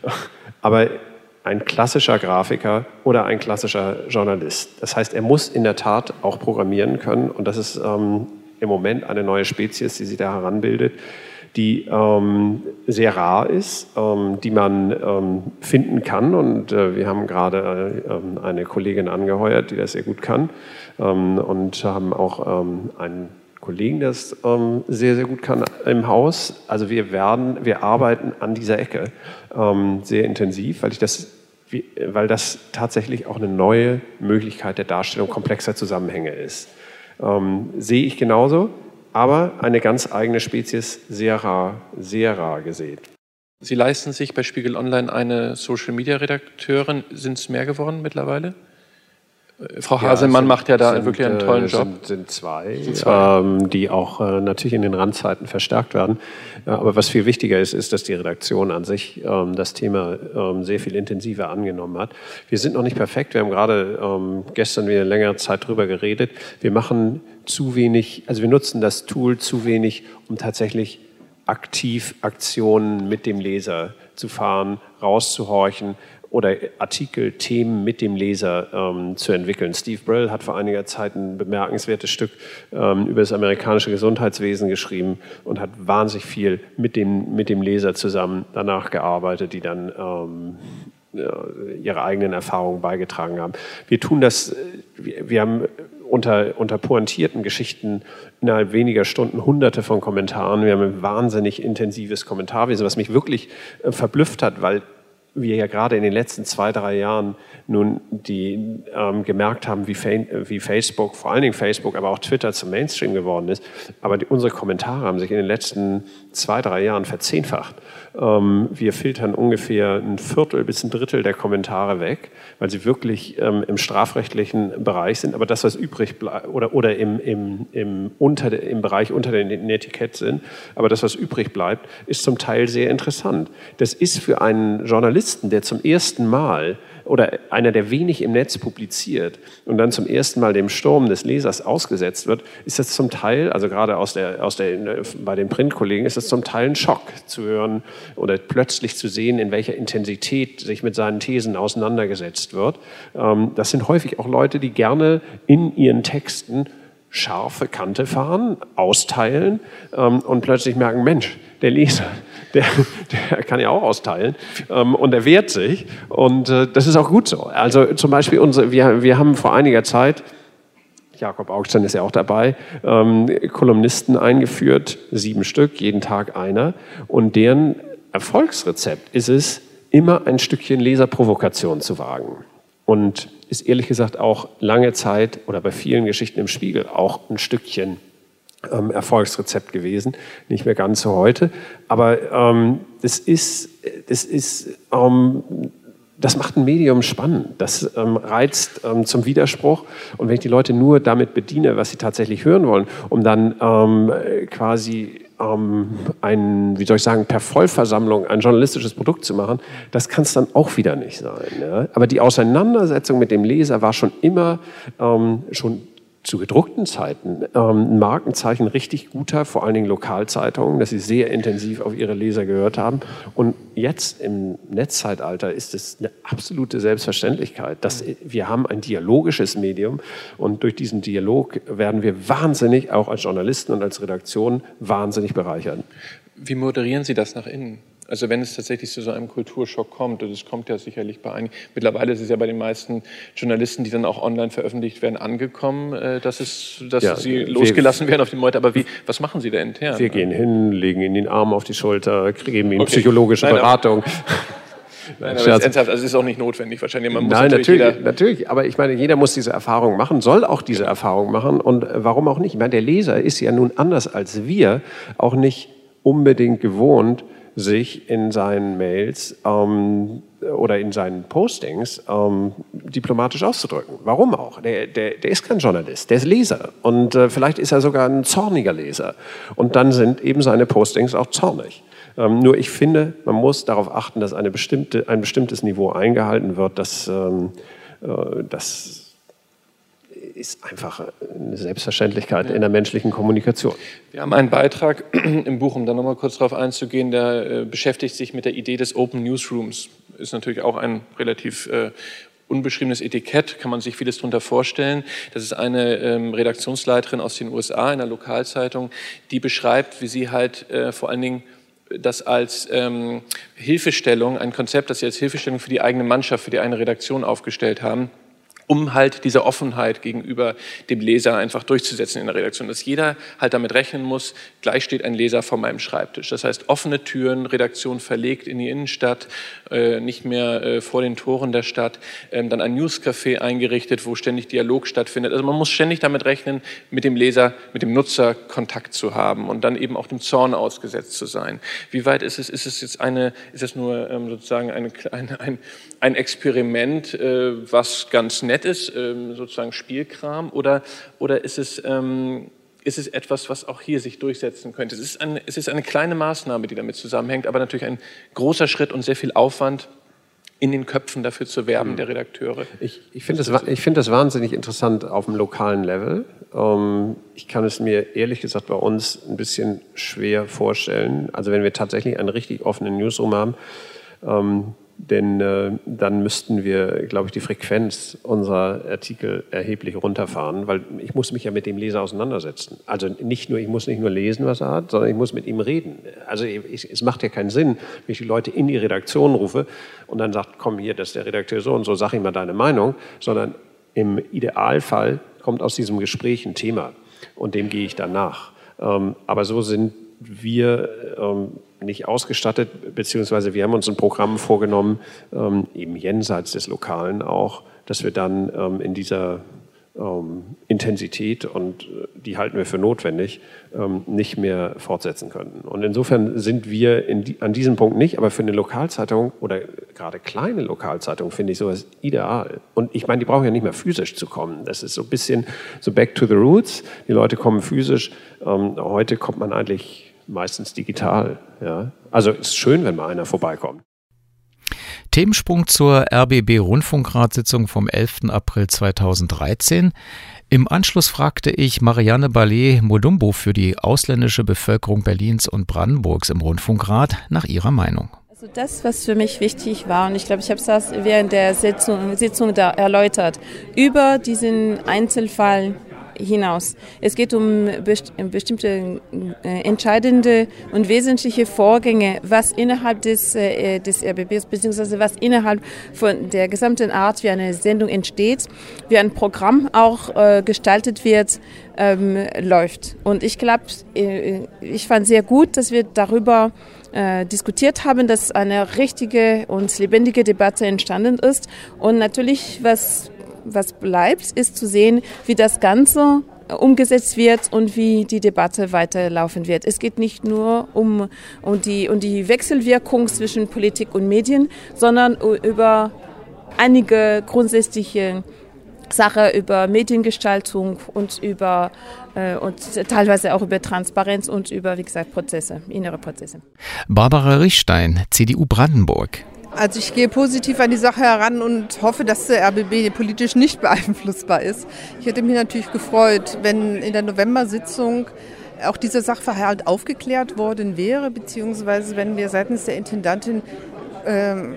aber ein klassischer Grafiker oder ein klassischer Journalist. Das heißt, er muss in der Tat auch programmieren können und das ist ähm, im Moment eine neue Spezies, die sich da heranbildet, die ähm, sehr rar ist, ähm, die man ähm, finden kann. Und äh, wir haben gerade äh, eine Kollegin angeheuert, die das sehr gut kann. Ähm, und haben auch ähm, einen Kollegen, der es ähm, sehr, sehr gut kann im Haus. Also wir werden, wir arbeiten an dieser Ecke ähm, sehr intensiv, weil ich das, weil das tatsächlich auch eine neue Möglichkeit der Darstellung komplexer Zusammenhänge ist. Ähm, sehe ich genauso. Aber eine ganz eigene Spezies, sehr rar, sehr rar gesät. Sie leisten sich bei Spiegel Online eine Social-Media-Redakteurin. Sind es mehr geworden mittlerweile? Frau Haselmann ja, sind, macht ja da sind, wirklich einen tollen Job. Sind, sind zwei, sind zwei. Ähm, die auch äh, natürlich in den Randzeiten verstärkt werden. Ja, aber was viel wichtiger ist, ist, dass die Redaktion an sich ähm, das Thema ähm, sehr viel intensiver angenommen hat. Wir sind noch nicht perfekt. Wir haben gerade ähm, gestern wieder längere Zeit drüber geredet. Wir machen zu wenig, also wir nutzen das Tool zu wenig, um tatsächlich aktiv Aktionen mit dem Leser zu fahren, rauszuhorchen oder Artikel, Themen mit dem Leser ähm, zu entwickeln. Steve Brill hat vor einiger Zeit ein bemerkenswertes Stück ähm, über das amerikanische Gesundheitswesen geschrieben und hat wahnsinnig viel mit dem, mit dem Leser zusammen danach gearbeitet, die dann ähm, ihre eigenen Erfahrungen beigetragen haben. Wir tun das, wir, wir haben unter, unter pointierten Geschichten innerhalb weniger Stunden hunderte von Kommentaren. Wir haben ein wahnsinnig intensives Kommentarwesen, was mich wirklich äh, verblüfft hat, weil wir ja gerade in den letzten zwei, drei Jahren nun die ähm, gemerkt haben, wie, wie Facebook, vor allen Dingen Facebook, aber auch Twitter zum Mainstream geworden ist. Aber die, unsere Kommentare haben sich in den letzten zwei, drei Jahren verzehnfacht. Ähm, wir filtern ungefähr ein Viertel bis ein Drittel der Kommentare weg, weil sie wirklich ähm, im strafrechtlichen Bereich sind. Aber das, was übrig bleibt, oder, oder im, im, im, unter, im Bereich unter dem Etikett sind, aber das, was übrig bleibt, ist zum Teil sehr interessant. Das ist für einen Journalisten Journalisten, der zum ersten Mal oder einer, der wenig im Netz publiziert und dann zum ersten Mal dem Sturm des Lesers ausgesetzt wird, ist das zum Teil, also gerade aus der, aus der, bei den Printkollegen, ist das zum Teil ein Schock zu hören oder plötzlich zu sehen, in welcher Intensität sich mit seinen Thesen auseinandergesetzt wird. Das sind häufig auch Leute, die gerne in ihren Texten scharfe Kante fahren, austeilen ähm, und plötzlich merken, Mensch, der Leser, der, der kann ja auch austeilen ähm, und er wehrt sich und äh, das ist auch gut so. Also zum Beispiel, unsere, wir, wir haben vor einiger Zeit, Jakob Augstein ist ja auch dabei, ähm, Kolumnisten eingeführt, sieben Stück, jeden Tag einer, und deren Erfolgsrezept ist es, immer ein Stückchen Leserprovokation zu wagen. Und ist ehrlich gesagt auch lange Zeit oder bei vielen Geschichten im Spiegel auch ein Stückchen ähm, Erfolgsrezept gewesen. Nicht mehr ganz so heute. Aber ähm, das ist, das ist, ähm, das macht ein Medium spannend. Das ähm, reizt ähm, zum Widerspruch. Und wenn ich die Leute nur damit bediene, was sie tatsächlich hören wollen, um dann ähm, quasi ähm, ein, wie soll ich sagen, per Vollversammlung ein journalistisches Produkt zu machen, das kann es dann auch wieder nicht sein. Ja? Aber die Auseinandersetzung mit dem Leser war schon immer, ähm, schon zu gedruckten Zeiten, ähm, ein Markenzeichen richtig guter, vor allen Dingen Lokalzeitungen, dass sie sehr intensiv auf ihre Leser gehört haben. Und jetzt im Netzzeitalter ist es eine absolute Selbstverständlichkeit, dass wir haben ein dialogisches Medium und durch diesen Dialog werden wir wahnsinnig, auch als Journalisten und als Redaktion, wahnsinnig bereichert. Wie moderieren Sie das nach innen? Also wenn es tatsächlich zu so einem Kulturschock kommt, und es kommt ja sicherlich bei einigen, mittlerweile ist es ja bei den meisten Journalisten, die dann auch online veröffentlicht werden, angekommen, dass, es, dass ja, sie losgelassen werden auf die Meute. Aber wie, was machen Sie da intern? Wir gehen hin, legen ihnen den Arm auf die Schulter, geben ihnen okay. psychologische Nein, Beratung. Nein, aber es ist, also es ist auch nicht notwendig wahrscheinlich. Man muss Nein, natürlich, natürlich, natürlich. Aber ich meine, jeder muss diese Erfahrung machen, soll auch diese Erfahrung machen. Und warum auch nicht? Ich meine, der Leser ist ja nun anders als wir auch nicht unbedingt gewohnt, sich in seinen Mails ähm, oder in seinen Postings ähm, diplomatisch auszudrücken. Warum auch? Der, der, der ist kein Journalist, der ist Leser. Und äh, vielleicht ist er sogar ein zorniger Leser. Und dann sind eben seine Postings auch zornig. Ähm, nur ich finde, man muss darauf achten, dass eine bestimmte, ein bestimmtes Niveau eingehalten wird, dass ähm, äh, das ist einfach eine Selbstverständlichkeit ja. in der menschlichen Kommunikation. Wir haben einen Beitrag im Buch, um da nochmal kurz drauf einzugehen, der äh, beschäftigt sich mit der Idee des Open Newsrooms. Ist natürlich auch ein relativ äh, unbeschriebenes Etikett, kann man sich vieles darunter vorstellen. Das ist eine ähm, Redaktionsleiterin aus den U S A, einer Lokalzeitung, die beschreibt, wie sie halt äh, vor allen Dingen das als ähm, Hilfestellung, ein Konzept, das sie als Hilfestellung für die eigene Mannschaft, für die eine Redaktion aufgestellt haben, um halt diese Offenheit gegenüber dem Leser einfach durchzusetzen in der Redaktion. Dass jeder halt damit rechnen muss, gleich steht ein Leser vor meinem Schreibtisch. Das heißt, offene Türen, Redaktion verlegt in die Innenstadt, äh, nicht mehr äh, vor den Toren der Stadt, ähm, dann ein Newscafé eingerichtet, wo ständig Dialog stattfindet. Also man muss ständig damit rechnen, mit dem Leser, mit dem Nutzer Kontakt zu haben und dann eben auch dem Zorn ausgesetzt zu sein. Wie weit ist es, ist es jetzt eine, ist es nur ähm, sozusagen eine, eine, ein, ein Experiment, äh, was ganz nett ist, sozusagen Spielkram, oder, oder ist, es, ähm, ist es etwas, was auch hier sich durchsetzen könnte? Es ist, eine, es ist eine kleine Maßnahme, die damit zusammenhängt, aber natürlich ein großer Schritt und sehr viel Aufwand, in den Köpfen dafür zu werben, mhm. der Redakteure. Ich, ich finde das, ich find das wahnsinnig interessant auf dem lokalen Level. Ähm, ich kann es mir ehrlich gesagt bei uns ein bisschen schwer vorstellen. Also wenn wir tatsächlich einen richtig offenen Newsroom haben, ähm, denn äh, dann müssten wir, glaube ich, die Frequenz unserer Artikel erheblich runterfahren, weil ich muss mich ja mit dem Leser auseinandersetzen. Also nicht nur, ich muss nicht nur lesen, was er hat, sondern ich muss mit ihm reden. Also ich, es macht ja keinen Sinn, wenn ich die Leute in die Redaktion rufe und dann sagt, komm hier, das ist der Redakteur so und so, sag ihm mal deine Meinung, sondern im Idealfall kommt aus diesem Gespräch ein Thema und dem gehe ich dann nach. Ähm, aber so sind wir ähm, nicht ausgestattet, beziehungsweise wir haben uns ein Programm vorgenommen, ähm, eben jenseits des Lokalen auch, dass wir dann ähm, in dieser ähm, Intensität, und die halten wir für notwendig, ähm, nicht mehr fortsetzen können. Und insofern sind wir in die, an diesem Punkt nicht, aber für eine Lokalzeitung oder gerade kleine Lokalzeitung finde ich sowas ideal. Und ich meine, die brauchen ja nicht mehr physisch zu kommen. Das ist so ein bisschen so back to the roots. Die Leute kommen physisch. Ähm, heute kommt man eigentlich meistens digital. Ja? Also es ist schön, wenn mal einer vorbeikommt. Themensprung zur R B B-Rundfunkratssitzung vom elften April zweitausenddreizehn. Im Anschluss fragte ich Marianne Ballet-Modumbo für die ausländische Bevölkerung Berlins und Brandenburgs im Rundfunkrat nach ihrer Meinung. Also das, was für mich wichtig war, und ich glaube, ich habe das während der Sitzung, Sitzung da erläutert, über diesen Einzelfall hinaus. Es geht um best- bestimmte äh, entscheidende und wesentliche Vorgänge, was innerhalb des, äh, des R B Bs beziehungsweise was innerhalb von der gesamten Art, wie eine Sendung entsteht, wie ein Programm auch äh, gestaltet wird, ähm, läuft. Und ich glaube, äh, ich fand sehr gut, dass wir darüber äh, diskutiert haben, dass eine richtige und lebendige Debatte entstanden ist. Und natürlich, was Was bleibt, ist zu sehen, wie das Ganze umgesetzt wird und wie die Debatte weiterlaufen wird. Es geht nicht nur um, um, die, um die Wechselwirkung zwischen Politik und Medien, sondern über einige grundsätzliche Sachen, über Mediengestaltung und über äh, und teilweise auch über Transparenz und über, wie gesagt, Prozesse, innere Prozesse. Barbara Richstein, C D U Brandenburg. Also ich gehe positiv an die Sache heran und hoffe, dass der R B B politisch nicht beeinflussbar ist. Ich hätte mich natürlich gefreut, wenn in der November-Sitzung auch dieser Sachverhalt aufgeklärt worden wäre, beziehungsweise wenn wir seitens der Intendantin ähm,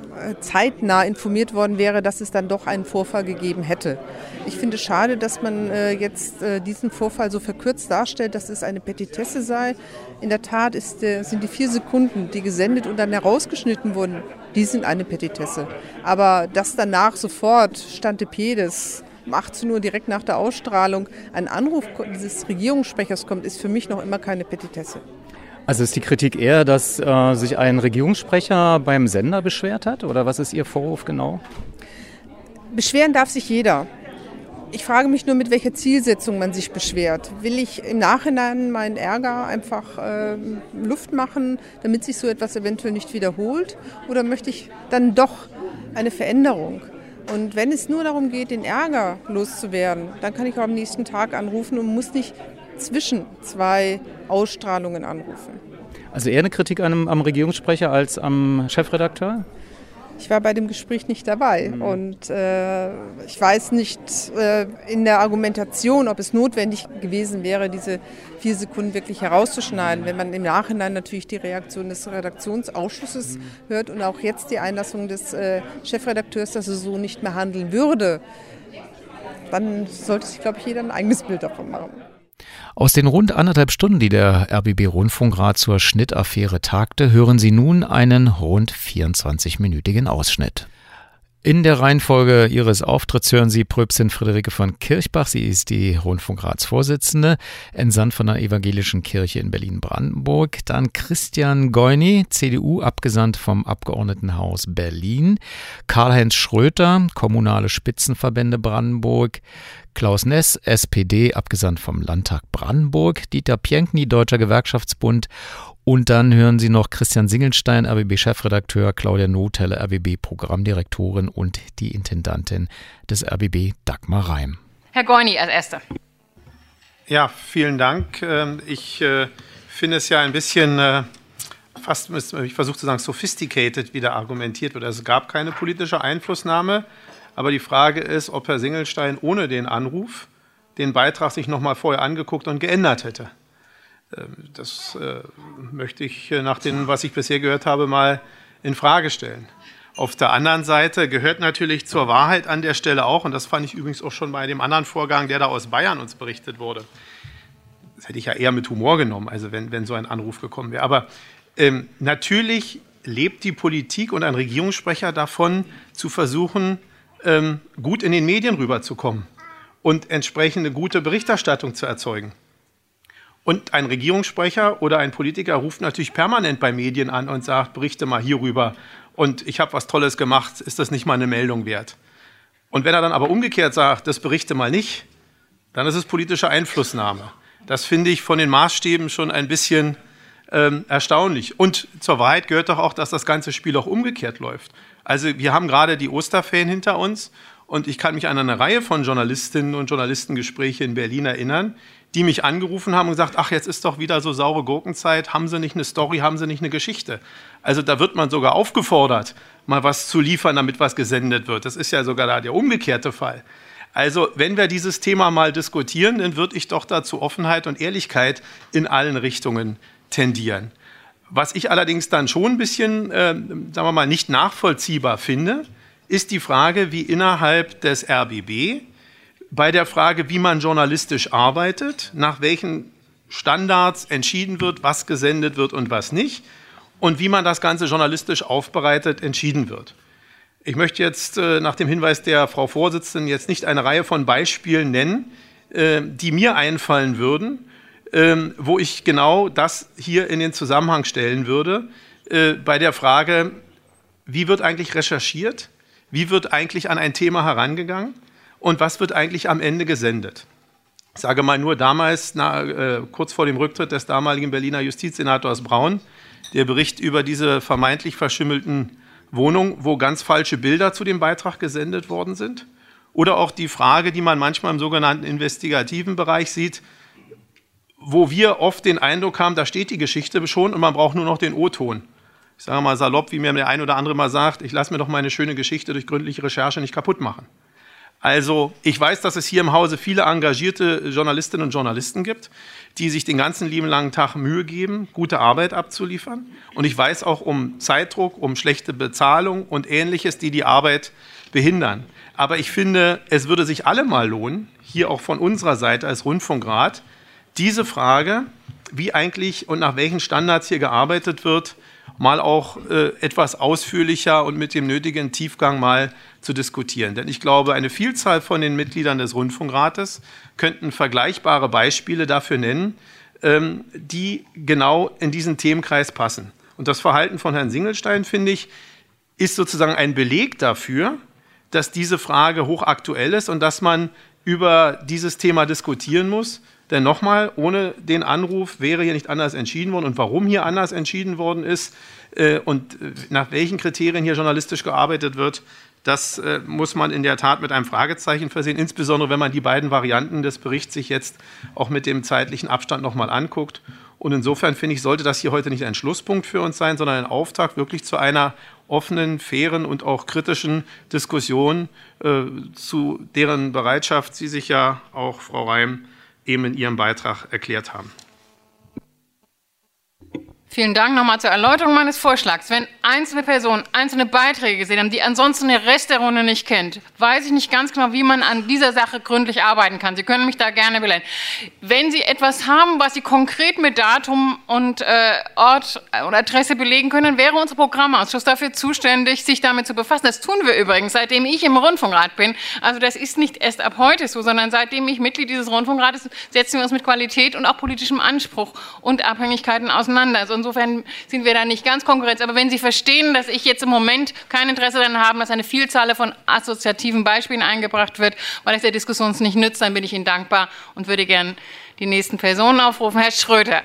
zeitnah informiert worden wäre, dass es dann doch einen Vorfall gegeben hätte. Ich finde es schade, dass man äh, jetzt äh, diesen Vorfall so verkürzt darstellt, dass es eine Petitesse sei. In der Tat ist, äh, sind die vier Sekunden, die gesendet und dann herausgeschnitten wurden, die sind eine Petitesse. Aber dass danach sofort Stante Pedes um achtzehn Uhr direkt nach der Ausstrahlung ein Anruf dieses Regierungssprechers kommt, ist für mich noch immer keine Petitesse. Also ist die Kritik eher, dass äh, sich ein Regierungssprecher beim Sender beschwert hat? Oder was ist Ihr Vorwurf genau? Beschweren darf sich jeder. Ich frage mich nur, mit welcher Zielsetzung man sich beschwert. Will ich im Nachhinein meinen Ärger einfach äh, Luft machen, damit sich so etwas eventuell nicht wiederholt? Oder möchte ich dann doch eine Veränderung? Und wenn es nur darum geht, den Ärger loszuwerden, dann kann ich auch am nächsten Tag anrufen und muss nicht zwischen zwei Ausstrahlungen anrufen. Also eher eine Kritik am, am Regierungssprecher als am Chefredakteur? Ich war bei dem Gespräch nicht dabei mhm. und äh, ich weiß nicht äh, in der Argumentation, ob es notwendig gewesen wäre, diese vier Sekunden wirklich herauszuschneiden, wenn man im Nachhinein natürlich die Reaktion des Redaktionsausschusses mhm. hört und auch jetzt die Einlassung des äh, Chefredakteurs, dass er so nicht mehr handeln würde, dann sollte sich, glaube ich, jeder ein eigenes Bild davon machen. Aus den rund anderthalb Stunden, die der R B B-Rundfunkrat zur Schnittaffäre tagte, hören Sie nun einen rund vierundzwanzigminütigen Ausschnitt. In der Reihenfolge ihres Auftritts hören Sie Pröpstin Friederike von Kirchbach. Sie ist die Rundfunkratsvorsitzende, entsandt von der Evangelischen Kirche in Berlin-Brandenburg. Dann Christian Goyny, C D U, abgesandt vom Abgeordnetenhaus Berlin. Karl-Heinz Schröter, Kommunale Spitzenverbände Brandenburg. Klaus Ness, S P D, abgesandt vom Landtag Brandenburg. Dieter Pienkny, Deutscher Gewerkschaftsbund. Und dann hören Sie noch Christian Singelstein, R B B-Chefredakteur, Claudia Nothelle, R B B-Programmdirektorin und die Intendantin des R B B, Dagmar Reim. Herr Goyny als Erster. Ja, vielen Dank. Ich finde es ja ein bisschen, fast, ich versuche zu sagen, sophisticated, wie da argumentiert wird. Also es gab keine politische Einflussnahme, aber die Frage ist, ob Herr Singelstein ohne den Anruf den Beitrag sich noch mal vorher angeguckt und geändert hätte. Das äh, möchte ich nach dem, was ich bisher gehört habe, mal in Frage stellen. Auf der anderen Seite gehört natürlich zur Wahrheit an der Stelle auch, und das fand ich übrigens auch schon bei dem anderen Vorgang, der da aus Bayern uns berichtet wurde. Das hätte ich ja eher mit Humor genommen, also wenn, wenn so ein Anruf gekommen wäre. Aber ähm, natürlich lebt die Politik und ein Regierungssprecher davon, zu versuchen, ähm, gut in den Medien rüberzukommen und entsprechende gute Berichterstattung zu erzeugen. Und ein Regierungssprecher oder ein Politiker ruft natürlich permanent bei Medien an und sagt, berichte mal hierüber und ich habe was Tolles gemacht, ist das nicht mal eine Meldung wert? Und wenn er dann aber umgekehrt sagt, das berichte mal nicht, dann ist es politische Einflussnahme. Das finde ich von den Maßstäben schon ein bisschen ähm, erstaunlich. Und zur Wahrheit gehört doch auch, dass das ganze Spiel auch umgekehrt läuft. Also wir haben gerade die Osterferien hinter uns Und ich kann mich an eine Reihe von Journalistinnen und Journalistengespräche in Berlin erinnern, die mich angerufen haben und gesagt, ach, jetzt ist doch wieder so saure Gurkenzeit, haben Sie nicht eine Story, haben Sie nicht eine Geschichte? Also da wird man sogar aufgefordert, mal was zu liefern, damit was gesendet wird. Das ist ja sogar da der umgekehrte Fall. Also wenn wir dieses Thema mal diskutieren, dann würde ich doch dazu Offenheit und Ehrlichkeit in allen Richtungen tendieren. Was ich allerdings dann schon ein bisschen, äh, sagen wir mal, nicht nachvollziehbar finde, ist die Frage, wie innerhalb des R B B bei der Frage, wie man journalistisch arbeitet, nach welchen Standards entschieden wird, was gesendet wird und was nicht und wie man das Ganze journalistisch aufbereitet, entschieden wird. Ich möchte jetzt äh, nach dem Hinweis der Frau Vorsitzenden jetzt nicht eine Reihe von Beispielen nennen, äh, die mir einfallen würden, äh, wo ich genau das hier in den Zusammenhang stellen würde, äh, bei der Frage, wie wird eigentlich recherchiert, wie wird eigentlich an ein Thema herangegangen und was wird eigentlich am Ende gesendet. Ich sage mal nur damals, na, äh, kurz vor dem Rücktritt des damaligen Berliner Justizsenators Braun, der Bericht über diese vermeintlich verschimmelten Wohnungen, wo ganz falsche Bilder zu dem Beitrag gesendet worden sind. Oder auch die Frage, die man manchmal im sogenannten investigativen Bereich sieht, wo wir oft den Eindruck haben, da steht die Geschichte schon und man braucht nur noch den O-Ton. Ich sage mal salopp, wie mir der ein oder andere mal sagt, ich lasse mir doch meine schöne Geschichte durch gründliche Recherche nicht kaputt machen. Also ich weiß, dass es hier im Hause viele engagierte Journalistinnen und Journalisten gibt, die sich den ganzen lieben langen Tag Mühe geben, gute Arbeit abzuliefern. Und ich weiß auch um Zeitdruck, um schlechte Bezahlung und Ähnliches, die die Arbeit behindern. Aber ich finde, es würde sich allemal lohnen, hier auch von unserer Seite als Rundfunkrat, diese Frage, wie eigentlich und nach welchen Standards hier gearbeitet wird, mal auch äh, etwas ausführlicher und mit dem nötigen Tiefgang mal zu diskutieren. Denn ich glaube, eine Vielzahl von den Mitgliedern des Rundfunkrates könnten vergleichbare Beispiele dafür nennen, ähm, die genau in diesen Themenkreis passen. Und das Verhalten von Herrn Singelstein, finde ich, ist sozusagen ein Beleg dafür, dass diese Frage hochaktuell ist und dass man über dieses Thema diskutieren muss. Denn nochmal, ohne den Anruf wäre hier nicht anders entschieden worden. Und warum hier anders entschieden worden ist äh, und nach welchen Kriterien hier journalistisch gearbeitet wird, das äh, muss man in der Tat mit einem Fragezeichen versehen, insbesondere wenn man die beiden Varianten des Berichts sich jetzt auch mit dem zeitlichen Abstand nochmal anguckt. Und insofern finde ich, sollte das hier heute nicht ein Schlusspunkt für uns sein, sondern ein Auftakt wirklich zu einer offenen, fairen und auch kritischen Diskussion, äh, zu deren Bereitschaft Sie sich ja auch, Frau Reim, eben in Ihrem Beitrag erklärt haben. Vielen Dank nochmal zur Erläuterung meines Vorschlags. Wenn einzelne Personen einzelne Beiträge gesehen haben, die ansonsten der Rest der Runde nicht kennt, weiß ich nicht ganz genau, wie man an dieser Sache gründlich arbeiten kann. Sie können mich da gerne belehren. Wenn Sie etwas haben, was Sie konkret mit Datum und äh, Ort und Adresse belegen können, wäre unser Programmausschuss dafür zuständig, sich damit zu befassen. Das tun wir übrigens, seitdem ich im Rundfunkrat bin. Also das ist nicht erst ab heute so, sondern seitdem ich Mitglied dieses Rundfunkrates setzen wir uns mit Qualität und auch politischem Anspruch und Abhängigkeiten auseinander. Also insofern sind wir da nicht ganz konkurrenz. Aber wenn Sie verstehen, dass ich jetzt im Moment kein Interesse daran habe, dass eine Vielzahl von assoziativen Beispielen eingebracht wird, weil es der Diskussion nicht nützt, dann bin ich Ihnen dankbar und würde gerne die nächsten Personen aufrufen. Herr Schröter.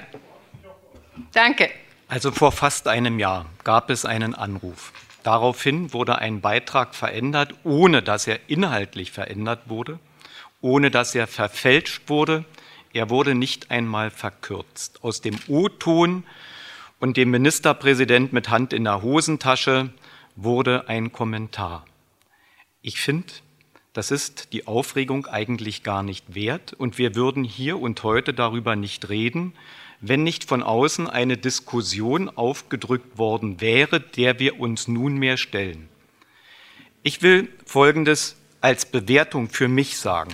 Danke. Also vor fast einem Jahr gab es einen Anruf. Daraufhin wurde ein Beitrag verändert, ohne dass er inhaltlich verändert wurde, ohne dass er verfälscht wurde. Er wurde nicht einmal verkürzt. Aus dem O-Ton und dem Ministerpräsident mit Hand in der Hosentasche wurde ein Kommentar. Ich finde, das ist die Aufregung eigentlich gar nicht wert und wir würden hier und heute darüber nicht reden, wenn nicht von außen eine Diskussion aufgedrückt worden wäre, der wir uns nunmehr stellen. Ich will Folgendes als Bewertung für mich sagen.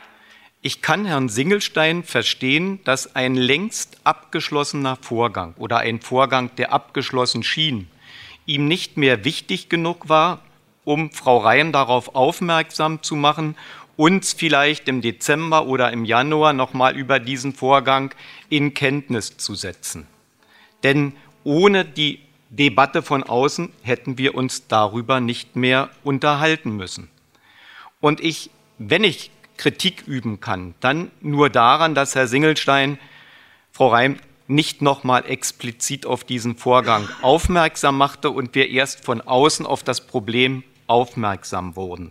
Ich kann Herrn Singelstein verstehen, dass ein längst abgeschlossener Vorgang oder ein Vorgang, der abgeschlossen schien, ihm nicht mehr wichtig genug war, um Frau Reim darauf aufmerksam zu machen, uns vielleicht im Dezember oder im Januar noch mal über diesen Vorgang in Kenntnis zu setzen. Denn ohne die Debatte von außen hätten wir uns darüber nicht mehr unterhalten müssen. Und ich, wenn ich Kritik üben kann, dann nur daran, dass Herr Singelstein, Frau Reim, nicht noch mal explizit auf diesen Vorgang aufmerksam machte und wir erst von außen auf das Problem aufmerksam wurden.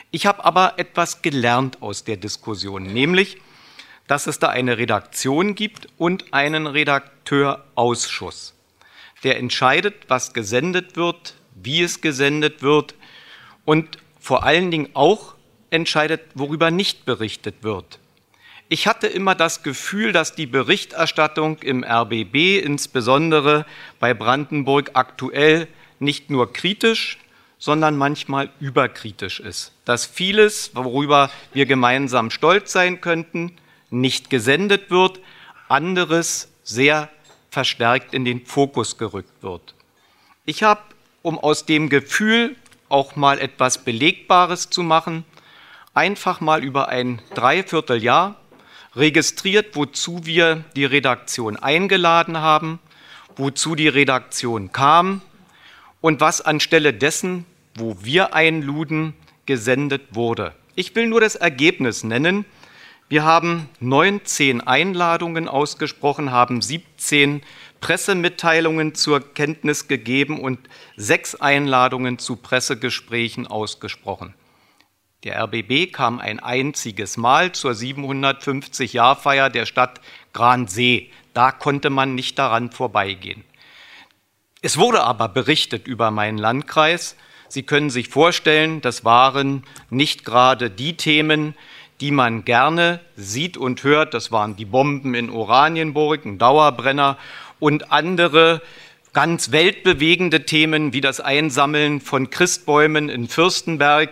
Ich habe aber etwas gelernt aus der Diskussion, nämlich, dass es da eine Redaktion gibt und einen Redakteurausschuss, der entscheidet, was gesendet wird, wie es gesendet wird und vor allen Dingen auch entscheidet, worüber nicht berichtet wird. Ich hatte immer das Gefühl, dass die Berichterstattung im R B B, insbesondere bei Brandenburg aktuell, nicht nur kritisch, sondern manchmal überkritisch ist. Dass vieles, worüber wir gemeinsam stolz sein könnten, nicht gesendet wird, anderes sehr verstärkt in den Fokus gerückt wird. Ich habe, um aus dem Gefühl auch mal etwas Belegbares zu machen, einfach mal über ein Dreivierteljahr registriert, wozu wir die Redaktion eingeladen haben, wozu die Redaktion kam und was anstelle dessen, wo wir einluden, gesendet wurde. Ich will nur das Ergebnis nennen. Wir haben neunzehn Einladungen ausgesprochen, haben siebzehn Pressemitteilungen zur Kenntnis gegeben und sechs Einladungen zu Pressegesprächen ausgesprochen. Der R B B kam ein einziges Mal zur siebenhundertfünfzig-Jahr-Feier der Stadt Gransee. Da konnte man nicht daran vorbeigehen. Es wurde aber berichtet über meinen Landkreis. Sie können sich vorstellen, das waren nicht gerade die Themen, die man gerne sieht und hört. Das waren die Bomben in Oranienburg, ein Dauerbrenner und andere ganz weltbewegende Themen wie das Einsammeln von Christbäumen in Fürstenberg.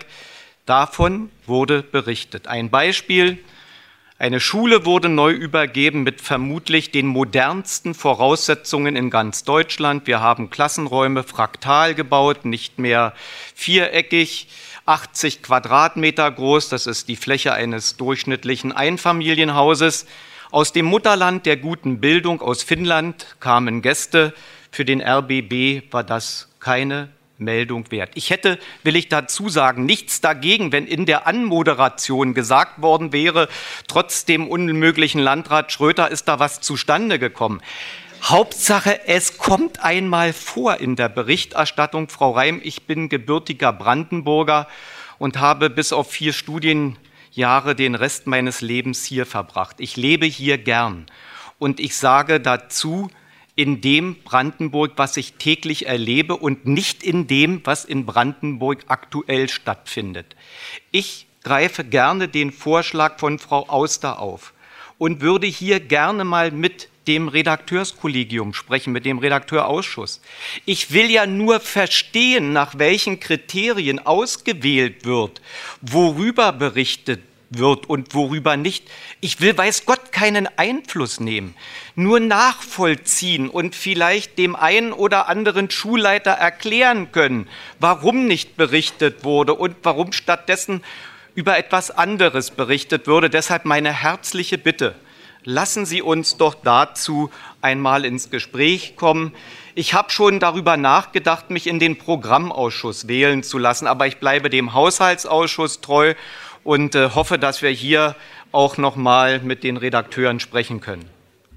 Davon wurde berichtet. Ein Beispiel: Eine Schule wurde neu übergeben mit vermutlich den modernsten Voraussetzungen in ganz Deutschland. Wir haben Klassenräume fraktal gebaut, nicht mehr viereckig, achtzig Quadratmeter groß. Das ist die Fläche eines durchschnittlichen Einfamilienhauses. Aus dem Mutterland der guten Bildung, aus Finnland, kamen Gäste. Für den R B B war das keine Meldung wert. Ich hätte, will ich dazu sagen, nichts dagegen, wenn in der Anmoderation gesagt worden wäre, trotz dem unmöglichen Landrat Schröter ist da was zustande gekommen. Hauptsache, es kommt einmal vor in der Berichterstattung. Frau Reim, ich bin gebürtiger Brandenburger und habe bis auf vier Studienjahre den Rest meines Lebens hier verbracht. Ich lebe hier gern und ich sage dazu, in dem Brandenburg, was ich täglich erlebe und nicht in dem, was in Brandenburg aktuell stattfindet. Ich greife gerne den Vorschlag von Frau Auster auf und würde hier gerne mal mit dem Redakteurskollegium sprechen, mit dem Redakteurausschuss. Ich will ja nur verstehen, nach welchen Kriterien ausgewählt wird, worüber berichtet wird und worüber nicht. Ich will, weiß Gott, keinen Einfluss nehmen, nur nachvollziehen und vielleicht dem einen oder anderen Schulleiter erklären können, warum nicht berichtet wurde und warum stattdessen über etwas anderes berichtet wurde. Deshalb meine herzliche Bitte, lassen Sie uns doch dazu einmal ins Gespräch kommen. Ich habe schon darüber nachgedacht, mich in den Programmausschuss wählen zu lassen, aber ich bleibe dem Haushaltsausschuss treu und äh, hoffe, dass wir hier auch noch mal mit den Redakteuren sprechen können.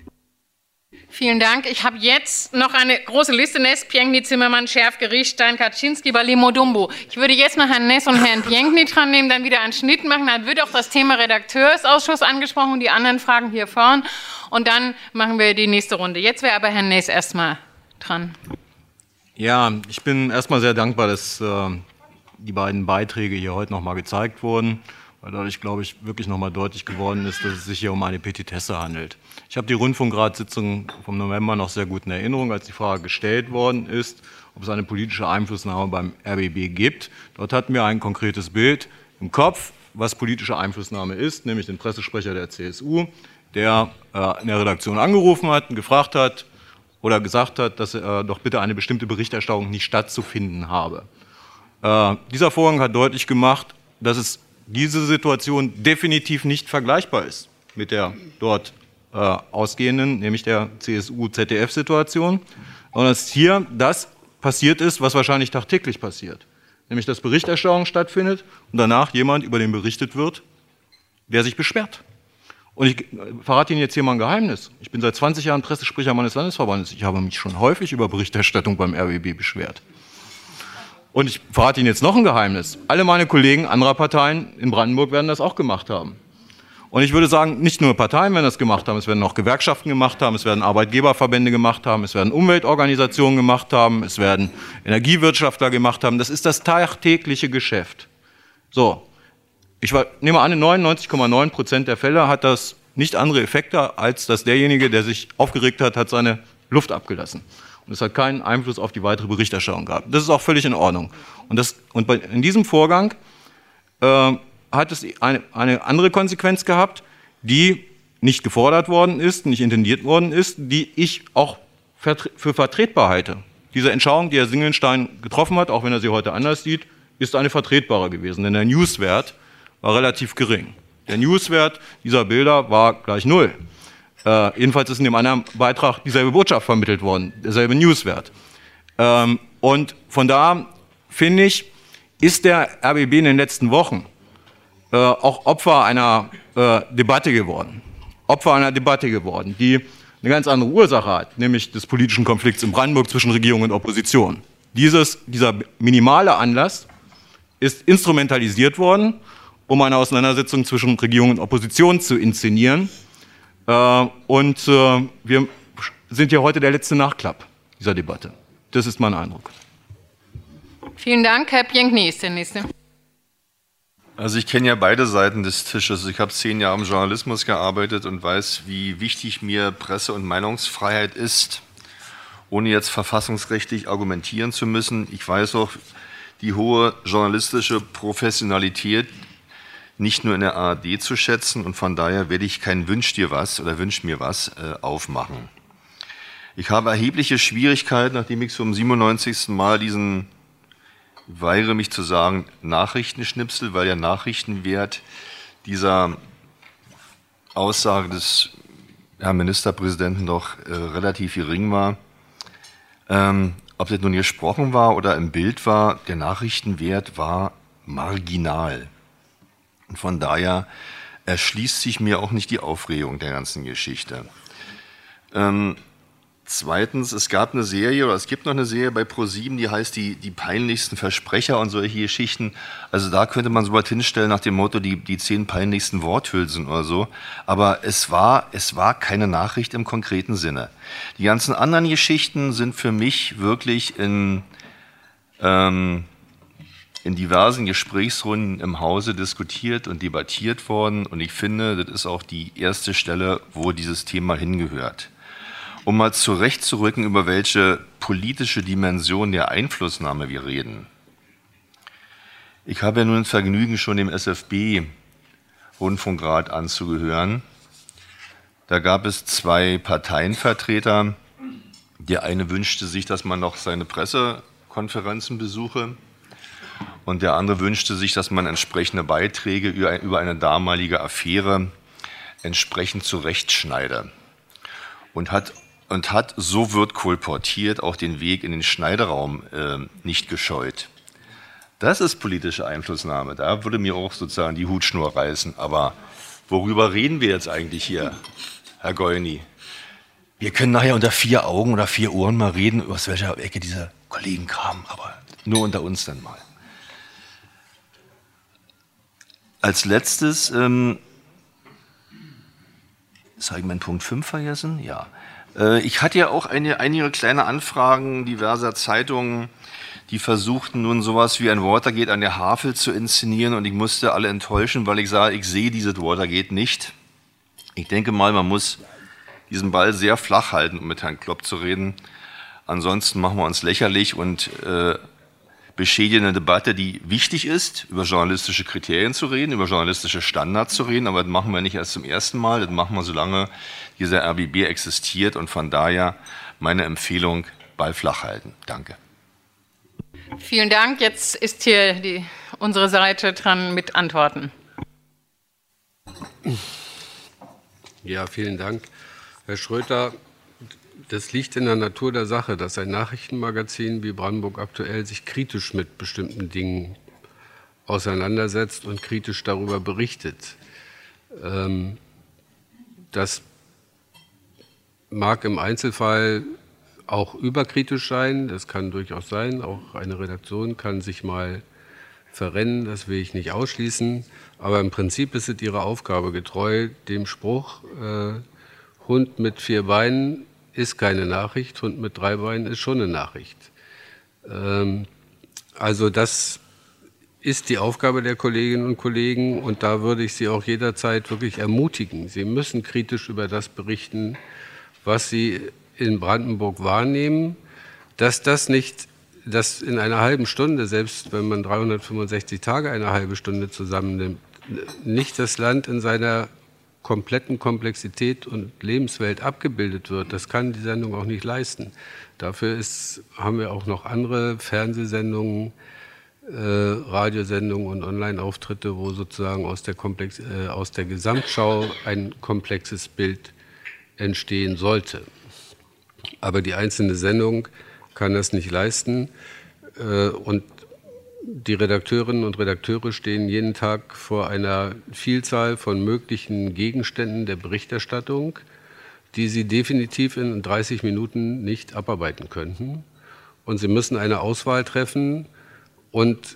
Vielen Dank. Ich habe jetzt noch eine große Liste. Ness, Piękny, Zimmermann, Scherf, Gericht, Stein, Kaczynski, Balimo, Dumbo. Ich würde jetzt noch Herrn Ness und Herrn Piękny dran nehmen, dann wieder einen Schnitt machen. Dann wird auch das Thema Redakteursausschuss angesprochen und die anderen Fragen hier vorn. Und dann machen wir die nächste Runde. Jetzt wäre aber Herrn Ness erstmal dran. Ja, ich bin erstmal sehr dankbar, dass äh, die beiden Beiträge hier heute noch mal gezeigt wurden, weil dadurch, glaube ich, wirklich noch mal deutlich geworden ist, dass es sich hier um eine Petitesse handelt. Ich habe die Rundfunkratssitzung vom November noch sehr gut in Erinnerung, als die Frage gestellt worden ist, ob es eine politische Einflussnahme beim R B B gibt. Dort hatten wir ein konkretes Bild im Kopf, was politische Einflussnahme ist, nämlich den Pressesprecher der C S U, der äh, in der Redaktion angerufen hat und gefragt hat oder gesagt hat, dass äh, doch bitte eine bestimmte Berichterstattung nicht stattzufinden habe. Äh, dieser Vorgang hat deutlich gemacht, dass es diese Situation definitiv nicht vergleichbar ist mit der dort äh, ausgehenden, nämlich der C S U-Z D F-Situation, sondern dass hier das passiert ist, was wahrscheinlich tagtäglich passiert, nämlich dass Berichterstattung stattfindet und danach jemand über den berichtet wird, der sich beschwert. Und ich verrate Ihnen jetzt hier mal ein Geheimnis. Ich bin seit zwanzig Jahren Pressesprecher meines Landesverbandes. Ich habe mich schon häufig über Berichterstattung beim R B B beschwert. Und ich verrate Ihnen jetzt noch ein Geheimnis. Alle meine Kollegen anderer Parteien in Brandenburg werden das auch gemacht haben. Und ich würde sagen, nicht nur Parteien werden das gemacht haben, es werden auch Gewerkschaften gemacht haben, es werden Arbeitgeberverbände gemacht haben, es werden Umweltorganisationen gemacht haben, es werden Energiewirtschaftler gemacht haben. Das ist das tagtägliche Geschäft. So, ich nehme an, in neunundneunzig Komma neun Prozent der Fälle hat das nicht andere Effekte, als dass derjenige, der sich aufgeregt hat, hat seine Luft abgelassen. Und es hat keinen Einfluss auf die weitere Berichterstattung gehabt. Das ist auch völlig in Ordnung. Und, das, und bei, in diesem Vorgang äh, hat es eine, eine andere Konsequenz gehabt, die nicht gefordert worden ist, nicht intendiert worden ist, die ich auch vertre- für vertretbar halte. Diese Entscheidung, die Herr Singelstein getroffen hat, auch wenn er sie heute anders sieht, ist eine vertretbare gewesen. Denn der Newswert war relativ gering. Der Newswert dieser Bilder war gleich null. Äh, jedenfalls ist in dem anderen Beitrag dieselbe Botschaft vermittelt worden, derselbe Newswert. Ähm, und von da, finde ich, ist der R B B in den letzten Wochen äh, auch Opfer einer äh, Debatte geworden. Opfer einer Debatte geworden, die eine ganz andere Ursache hat, nämlich des politischen Konflikts in Brandenburg zwischen Regierung und Opposition. Dieses, dieser minimale Anlass ist instrumentalisiert worden, um eine Auseinandersetzung zwischen Regierung und Opposition zu inszenieren. Und wir sind ja heute der letzte Nachklapp dieser Debatte. Das ist mein Eindruck. Vielen Dank. Herr Pienknie ist der Nächste. Also ich kenne ja beide Seiten des Tisches. Ich habe zehn Jahre im Journalismus gearbeitet und weiß, wie wichtig mir Presse- und Meinungsfreiheit ist, ohne jetzt verfassungsrechtlich argumentieren zu müssen. Ich weiß auch die hohe journalistische Professionalität nicht nur in der A R D zu schätzen, und von daher werde ich kein Wünsch dir was oder Wünsch mir was äh, aufmachen. Ich habe erhebliche Schwierigkeiten, nachdem ich zum siebenundneunzigsten Mal diesen, ich weigere mich zu sagen, Nachrichtenschnipsel, weil der Nachrichtenwert dieser Aussage des Herrn Ministerpräsidenten doch äh, relativ gering war. Ähm, ob das nun gesprochen war oder im Bild war, der Nachrichtenwert war marginal. Und von daher erschließt sich mir auch nicht die Aufregung der ganzen Geschichte. Ähm, zweitens, es gab eine Serie, oder es gibt noch eine Serie bei ProSieben, die heißt die, die peinlichsten Versprecher und solche Geschichten. Also da könnte man so was hinstellen nach dem Motto, die, die zehn peinlichsten Worthülsen oder so. Aber es war, es war keine Nachricht im konkreten Sinne. Die ganzen anderen Geschichten sind für mich wirklich in... Ähm, in diversen Gesprächsrunden im Hause diskutiert und debattiert worden. Und ich finde, das ist auch die erste Stelle, wo dieses Thema hingehört. Um mal zurechtzurücken, über welche politische Dimension der Einflussnahme wir reden. Ich habe ja nun das Vergnügen, schon dem S F B-Rundfunkrat anzugehören. Da gab es zwei Parteienvertreter. Der eine wünschte sich, dass man noch seine Pressekonferenzen besuche. Und der andere wünschte sich, dass man entsprechende Beiträge über eine damalige Affäre entsprechend zurechtschneide. Und hat, und hat, so wird kolportiert, auch den Weg in den Schneideraum äh, nicht gescheut. Das ist politische Einflussnahme. Da würde mir auch sozusagen die Hutschnur reißen. Aber worüber reden wir jetzt eigentlich hier, Herr Gollny? Wir können nachher unter vier Augen oder vier Ohren mal reden, aus welcher Ecke diese Kollegen kamen, aber nur unter uns dann mal. Als letztes, ähm, jetzt habe ich meinen Punkt fünf vergessen, ja. Äh, ich hatte ja auch eine, einige kleine Anfragen diverser Zeitungen, die versuchten nun sowas wie ein Watergate an der Havel zu inszenieren, und ich musste alle enttäuschen, weil ich sage, ich sehe dieses Watergate nicht. Ich denke mal, man muss diesen Ball sehr flach halten, um mit Herrn Klopp zu reden. Ansonsten machen wir uns lächerlich und äh, beschädigen eine Debatte, die wichtig ist, über journalistische Kriterien zu reden, über journalistische Standards zu reden, aber das machen wir nicht erst zum ersten Mal, das machen wir, solange dieser R B B existiert, und von daher meine Empfehlung, Ball flach halten. Danke. Vielen Dank. Jetzt ist hier die, unsere Seite dran mit Antworten. Ja, vielen Dank. Herr Schröter, das liegt in der Natur der Sache, dass ein Nachrichtenmagazin wie Brandenburg Aktuell sich kritisch mit bestimmten Dingen auseinandersetzt und kritisch darüber berichtet. Das mag im Einzelfall auch überkritisch sein, das kann durchaus sein. Auch eine Redaktion kann sich mal verrennen, das will ich nicht ausschließen. Aber im Prinzip ist es ihre Aufgabe, getreu dem Spruch, äh, Hund mit vier Beinen ist keine Nachricht, Hund mit drei Beinen ist schon eine Nachricht. Ähm, also das ist die Aufgabe der Kolleginnen und Kollegen und da würde ich Sie auch jederzeit wirklich ermutigen. Sie müssen kritisch über das berichten, was Sie in Brandenburg wahrnehmen, dass das nicht, dass in einer halben Stunde, selbst wenn man dreihundertfünfundsechzig Tage eine halbe Stunde zusammennimmt, nicht das Land in seiner kompletten Komplexität und Lebenswelt abgebildet wird. Das kann die Sendung auch nicht leisten. Dafür ist, haben wir auch noch andere Fernsehsendungen, äh, Radiosendungen und Online-Auftritte, wo sozusagen aus der, Komplex, äh, aus der Gesamtschau ein komplexes Bild entstehen sollte. Aber die einzelne Sendung kann das nicht leisten. Äh, und die Redakteurinnen und Redakteure stehen jeden Tag vor einer Vielzahl von möglichen Gegenständen der Berichterstattung, die sie definitiv in dreißig Minuten nicht abarbeiten könnten. Und sie müssen eine Auswahl treffen. Und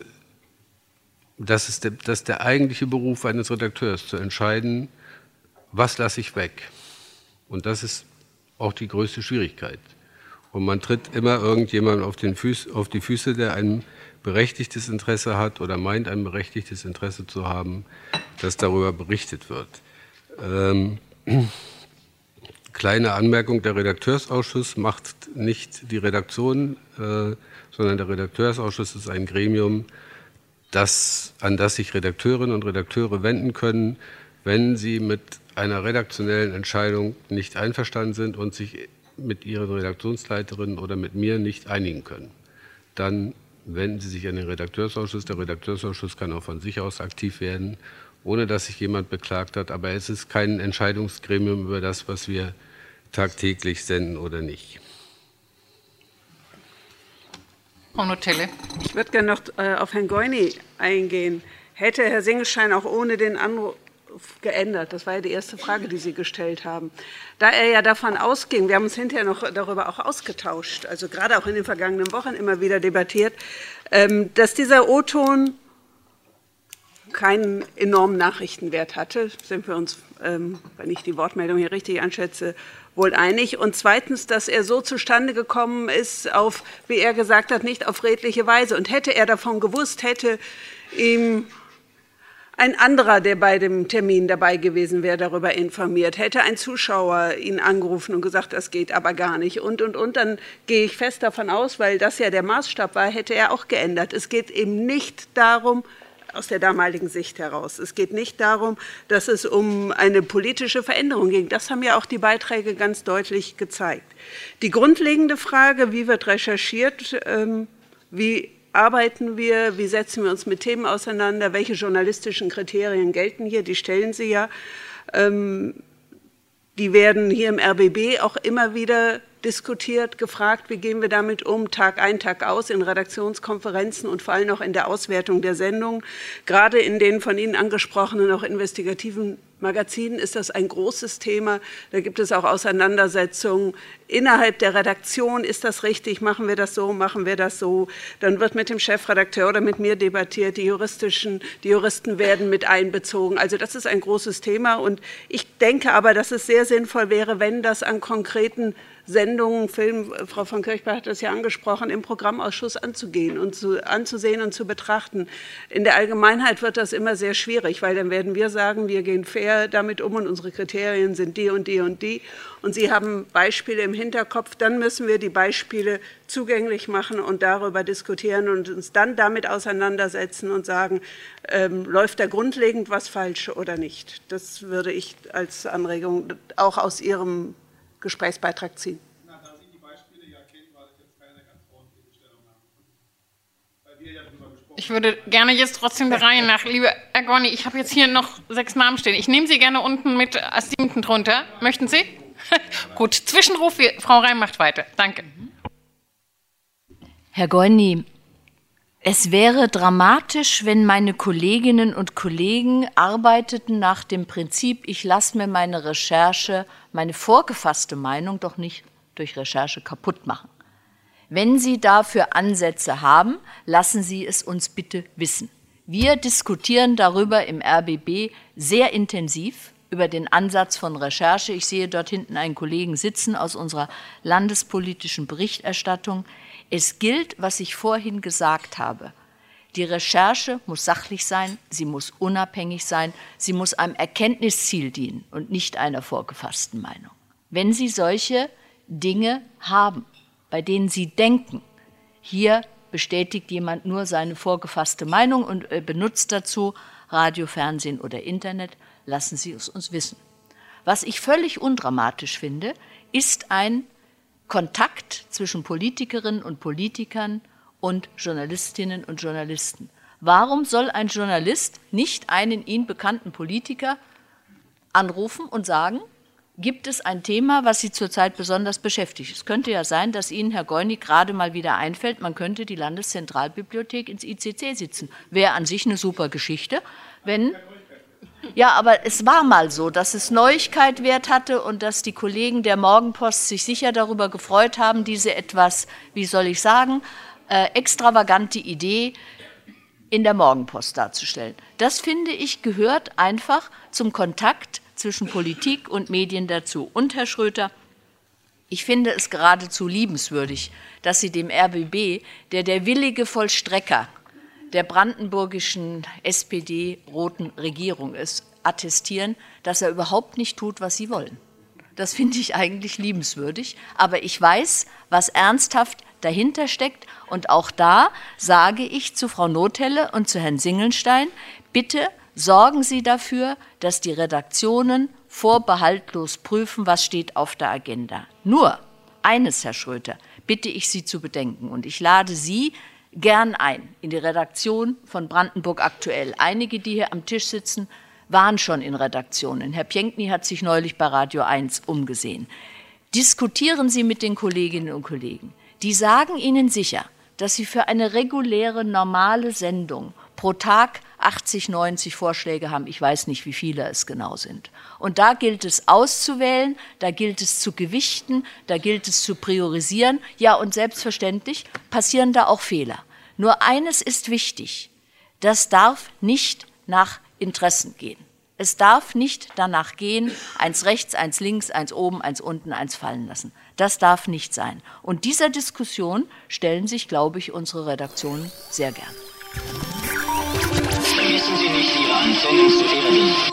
das ist der, das ist der eigentliche Beruf eines Redakteurs, zu entscheiden, was lasse ich weg. Und das ist auch die größte Schwierigkeit. Und man tritt immer irgendjemand auf, den Füß, auf die Füße, der ein berechtigtes Interesse hat oder meint, ein berechtigtes Interesse zu haben, dass darüber berichtet wird. Ähm, kleine Anmerkung, der Redakteursausschuss macht nicht die Redaktion, äh, sondern der Redakteursausschuss ist ein Gremium, das, an das sich Redakteurinnen und Redakteure wenden können, wenn sie mit einer redaktionellen Entscheidung nicht einverstanden sind und sich mit ihren Redaktionsleiterinnen oder mit mir nicht einigen können. Dann wenden Sie sich an den Redakteursausschuss. Der Redakteursausschuss kann auch von sich aus aktiv werden, ohne dass sich jemand beklagt hat. Aber es ist kein Entscheidungsgremium über das, was wir tagtäglich senden oder nicht. Frau Notelle. Ich würde gerne noch äh, auf Herrn Goini eingehen. Hätte Herr Singelstein auch ohne den Anruf geändert? Das war ja die erste Frage, die Sie gestellt haben. Da er ja davon ausging, wir haben uns hinterher noch darüber auch ausgetauscht, also gerade auch in den vergangenen Wochen immer wieder debattiert, ähm, dass dieser O-Ton keinen enormen Nachrichtenwert hatte, sind wir uns, ähm, wenn ich die Wortmeldung hier richtig einschätze, wohl einig. Und zweitens, dass er so zustande gekommen ist, auf, wie er gesagt hat, nicht auf redliche Weise. Und hätte er davon gewusst, hätte ihm ein anderer, der bei dem Termin dabei gewesen wäre, darüber informiert, hätte ein Zuschauer ihn angerufen und gesagt, das geht aber gar nicht und, und, und, dann gehe ich fest davon aus, weil das ja der Maßstab war, hätte er auch geändert. Es geht eben nicht darum, aus der damaligen Sicht heraus, es geht nicht darum, dass es um eine politische Veränderung ging. Das haben ja auch die Beiträge ganz deutlich gezeigt. Die grundlegende Frage, wie wird recherchiert, ähm, wie arbeiten wir, wie setzen wir uns mit Themen auseinander, welche journalistischen Kriterien gelten hier, die stellen Sie ja. Ähm, die werden hier im R B B auch immer wieder diskutiert, gefragt, wie gehen wir damit um, Tag ein, Tag aus, in Redaktionskonferenzen und vor allem auch in der Auswertung der Sendung. Gerade in den von Ihnen angesprochenen, auch investigativen Magazinen ist das ein großes Thema. Da gibt es auch Auseinandersetzungen innerhalb der Redaktion. Ist das richtig? Machen wir das so? Machen wir das so? Dann wird mit dem Chefredakteur oder mit mir debattiert. Die juristischen, die Juristen werden mit einbezogen. Also das ist ein großes Thema. Und ich denke aber, dass es sehr sinnvoll wäre, wenn das an konkreten Sendungen, Filmen, Frau von Kirchberg hat das ja angesprochen, im Programmausschuss anzugehen und zu, anzusehen und zu betrachten. In der Allgemeinheit wird das immer sehr schwierig, weil dann werden wir sagen, wir gehen fair damit um und unsere Kriterien sind die und die und die. Und Sie haben Beispiele im Hinterkopf, dann müssen wir die Beispiele zugänglich machen und darüber diskutieren und uns dann damit auseinandersetzen und sagen, ähm, läuft da grundlegend was falsch oder nicht. Das würde ich als Anregung auch aus Ihrem Gesprächsbeitrag ziehen. Na, da Sie die Beispiele ja kennen, war das jetzt keine ganz ordentliche Stellungnahme. Weil wir ja drüber gesprochen haben. Ich würde gerne jetzt trotzdem der Reihe nach, lieber Herr Gorni, ich habe jetzt hier noch sechs Namen stehen. Ich nehme Sie gerne unten mit als siebten drunter. Möchten Sie? Gut, Zwischenruf, Frau Reim macht weiter. Danke. Herr Goini, es wäre dramatisch, wenn meine Kolleginnen und Kollegen arbeiteten nach dem Prinzip, ich lasse mir meine Recherche, meine vorgefasste Meinung doch nicht durch Recherche kaputt machen. Wenn Sie dafür Ansätze haben, lassen Sie es uns bitte wissen. Wir diskutieren darüber im R B B sehr intensiv über den Ansatz von Recherche. Ich sehe dort hinten einen Kollegen sitzen aus unserer landespolitischen Berichterstattung. Es gilt, was ich vorhin gesagt habe. Die Recherche muss sachlich sein, sie muss unabhängig sein, sie muss einem Erkenntnisziel dienen und nicht einer vorgefassten Meinung. Wenn Sie solche Dinge haben, bei denen Sie denken, hier bestätigt jemand nur seine vorgefasste Meinung und benutzt dazu Radio, Fernsehen oder Internet, lassen Sie es uns wissen. Was ich völlig undramatisch finde, ist ein Kontakt zwischen Politikerinnen und Politikern und Journalistinnen und Journalisten. Warum soll ein Journalist nicht einen ihm bekannten Politiker anrufen und sagen, gibt es ein Thema, was Sie zurzeit besonders beschäftigt? Es könnte ja sein, dass Ihnen, Herr Goyni, gerade mal wieder einfällt, man könnte die Landeszentralbibliothek ins I C C sitzen. Wäre an sich eine super Geschichte, wenn... Ja, aber es war mal so, dass es Neuigkeit wert hatte und dass die Kollegen der Morgenpost sich sicher darüber gefreut haben, diese etwas, wie soll ich sagen, äh, extravagante Idee in der Morgenpost darzustellen. Das, finde ich, gehört einfach zum Kontakt zwischen Politik und Medien dazu. Und, Herr Schröter, ich finde es geradezu liebenswürdig, dass Sie dem R B B, der der willige Vollstrecker der brandenburgischen S P D-roten Regierung ist, attestieren, dass er überhaupt nicht tut, was Sie wollen. Das finde ich eigentlich liebenswürdig, aber ich weiß, was ernsthaft dahinter steckt. Und auch da sage ich zu Frau Nothelle und zu Herrn Singelstein, bitte sorgen Sie dafür, dass die Redaktionen vorbehaltlos prüfen, was steht auf der Agenda. Nur eines, Herr Schröter, bitte ich Sie zu bedenken, und ich lade Sie gern ein in die Redaktion von Brandenburg aktuell. Einige, die hier am Tisch sitzen, waren schon in Redaktionen. Herr Pienkny hat sich neulich bei Radio eins umgesehen. Diskutieren Sie mit den Kolleginnen und Kollegen. Die sagen Ihnen sicher, dass Sie für eine reguläre, normale Sendung pro Tag achtzig, neunzig Vorschläge haben. Ich weiß nicht, wie viele es genau sind. Und da gilt es auszuwählen, da gilt es zu gewichten, da gilt es zu priorisieren. Ja, und selbstverständlich passieren da auch Fehler. Nur eines ist wichtig, das darf nicht nach Interessen gehen. Es darf nicht danach gehen, eins rechts, eins links, eins oben, eins unten, eins fallen lassen. Das darf nicht sein. Und dieser Diskussion stellen sich, glaube ich, unsere Redaktionen sehr gern. Vergessen Sie nicht, Ihre Antennen zu erden.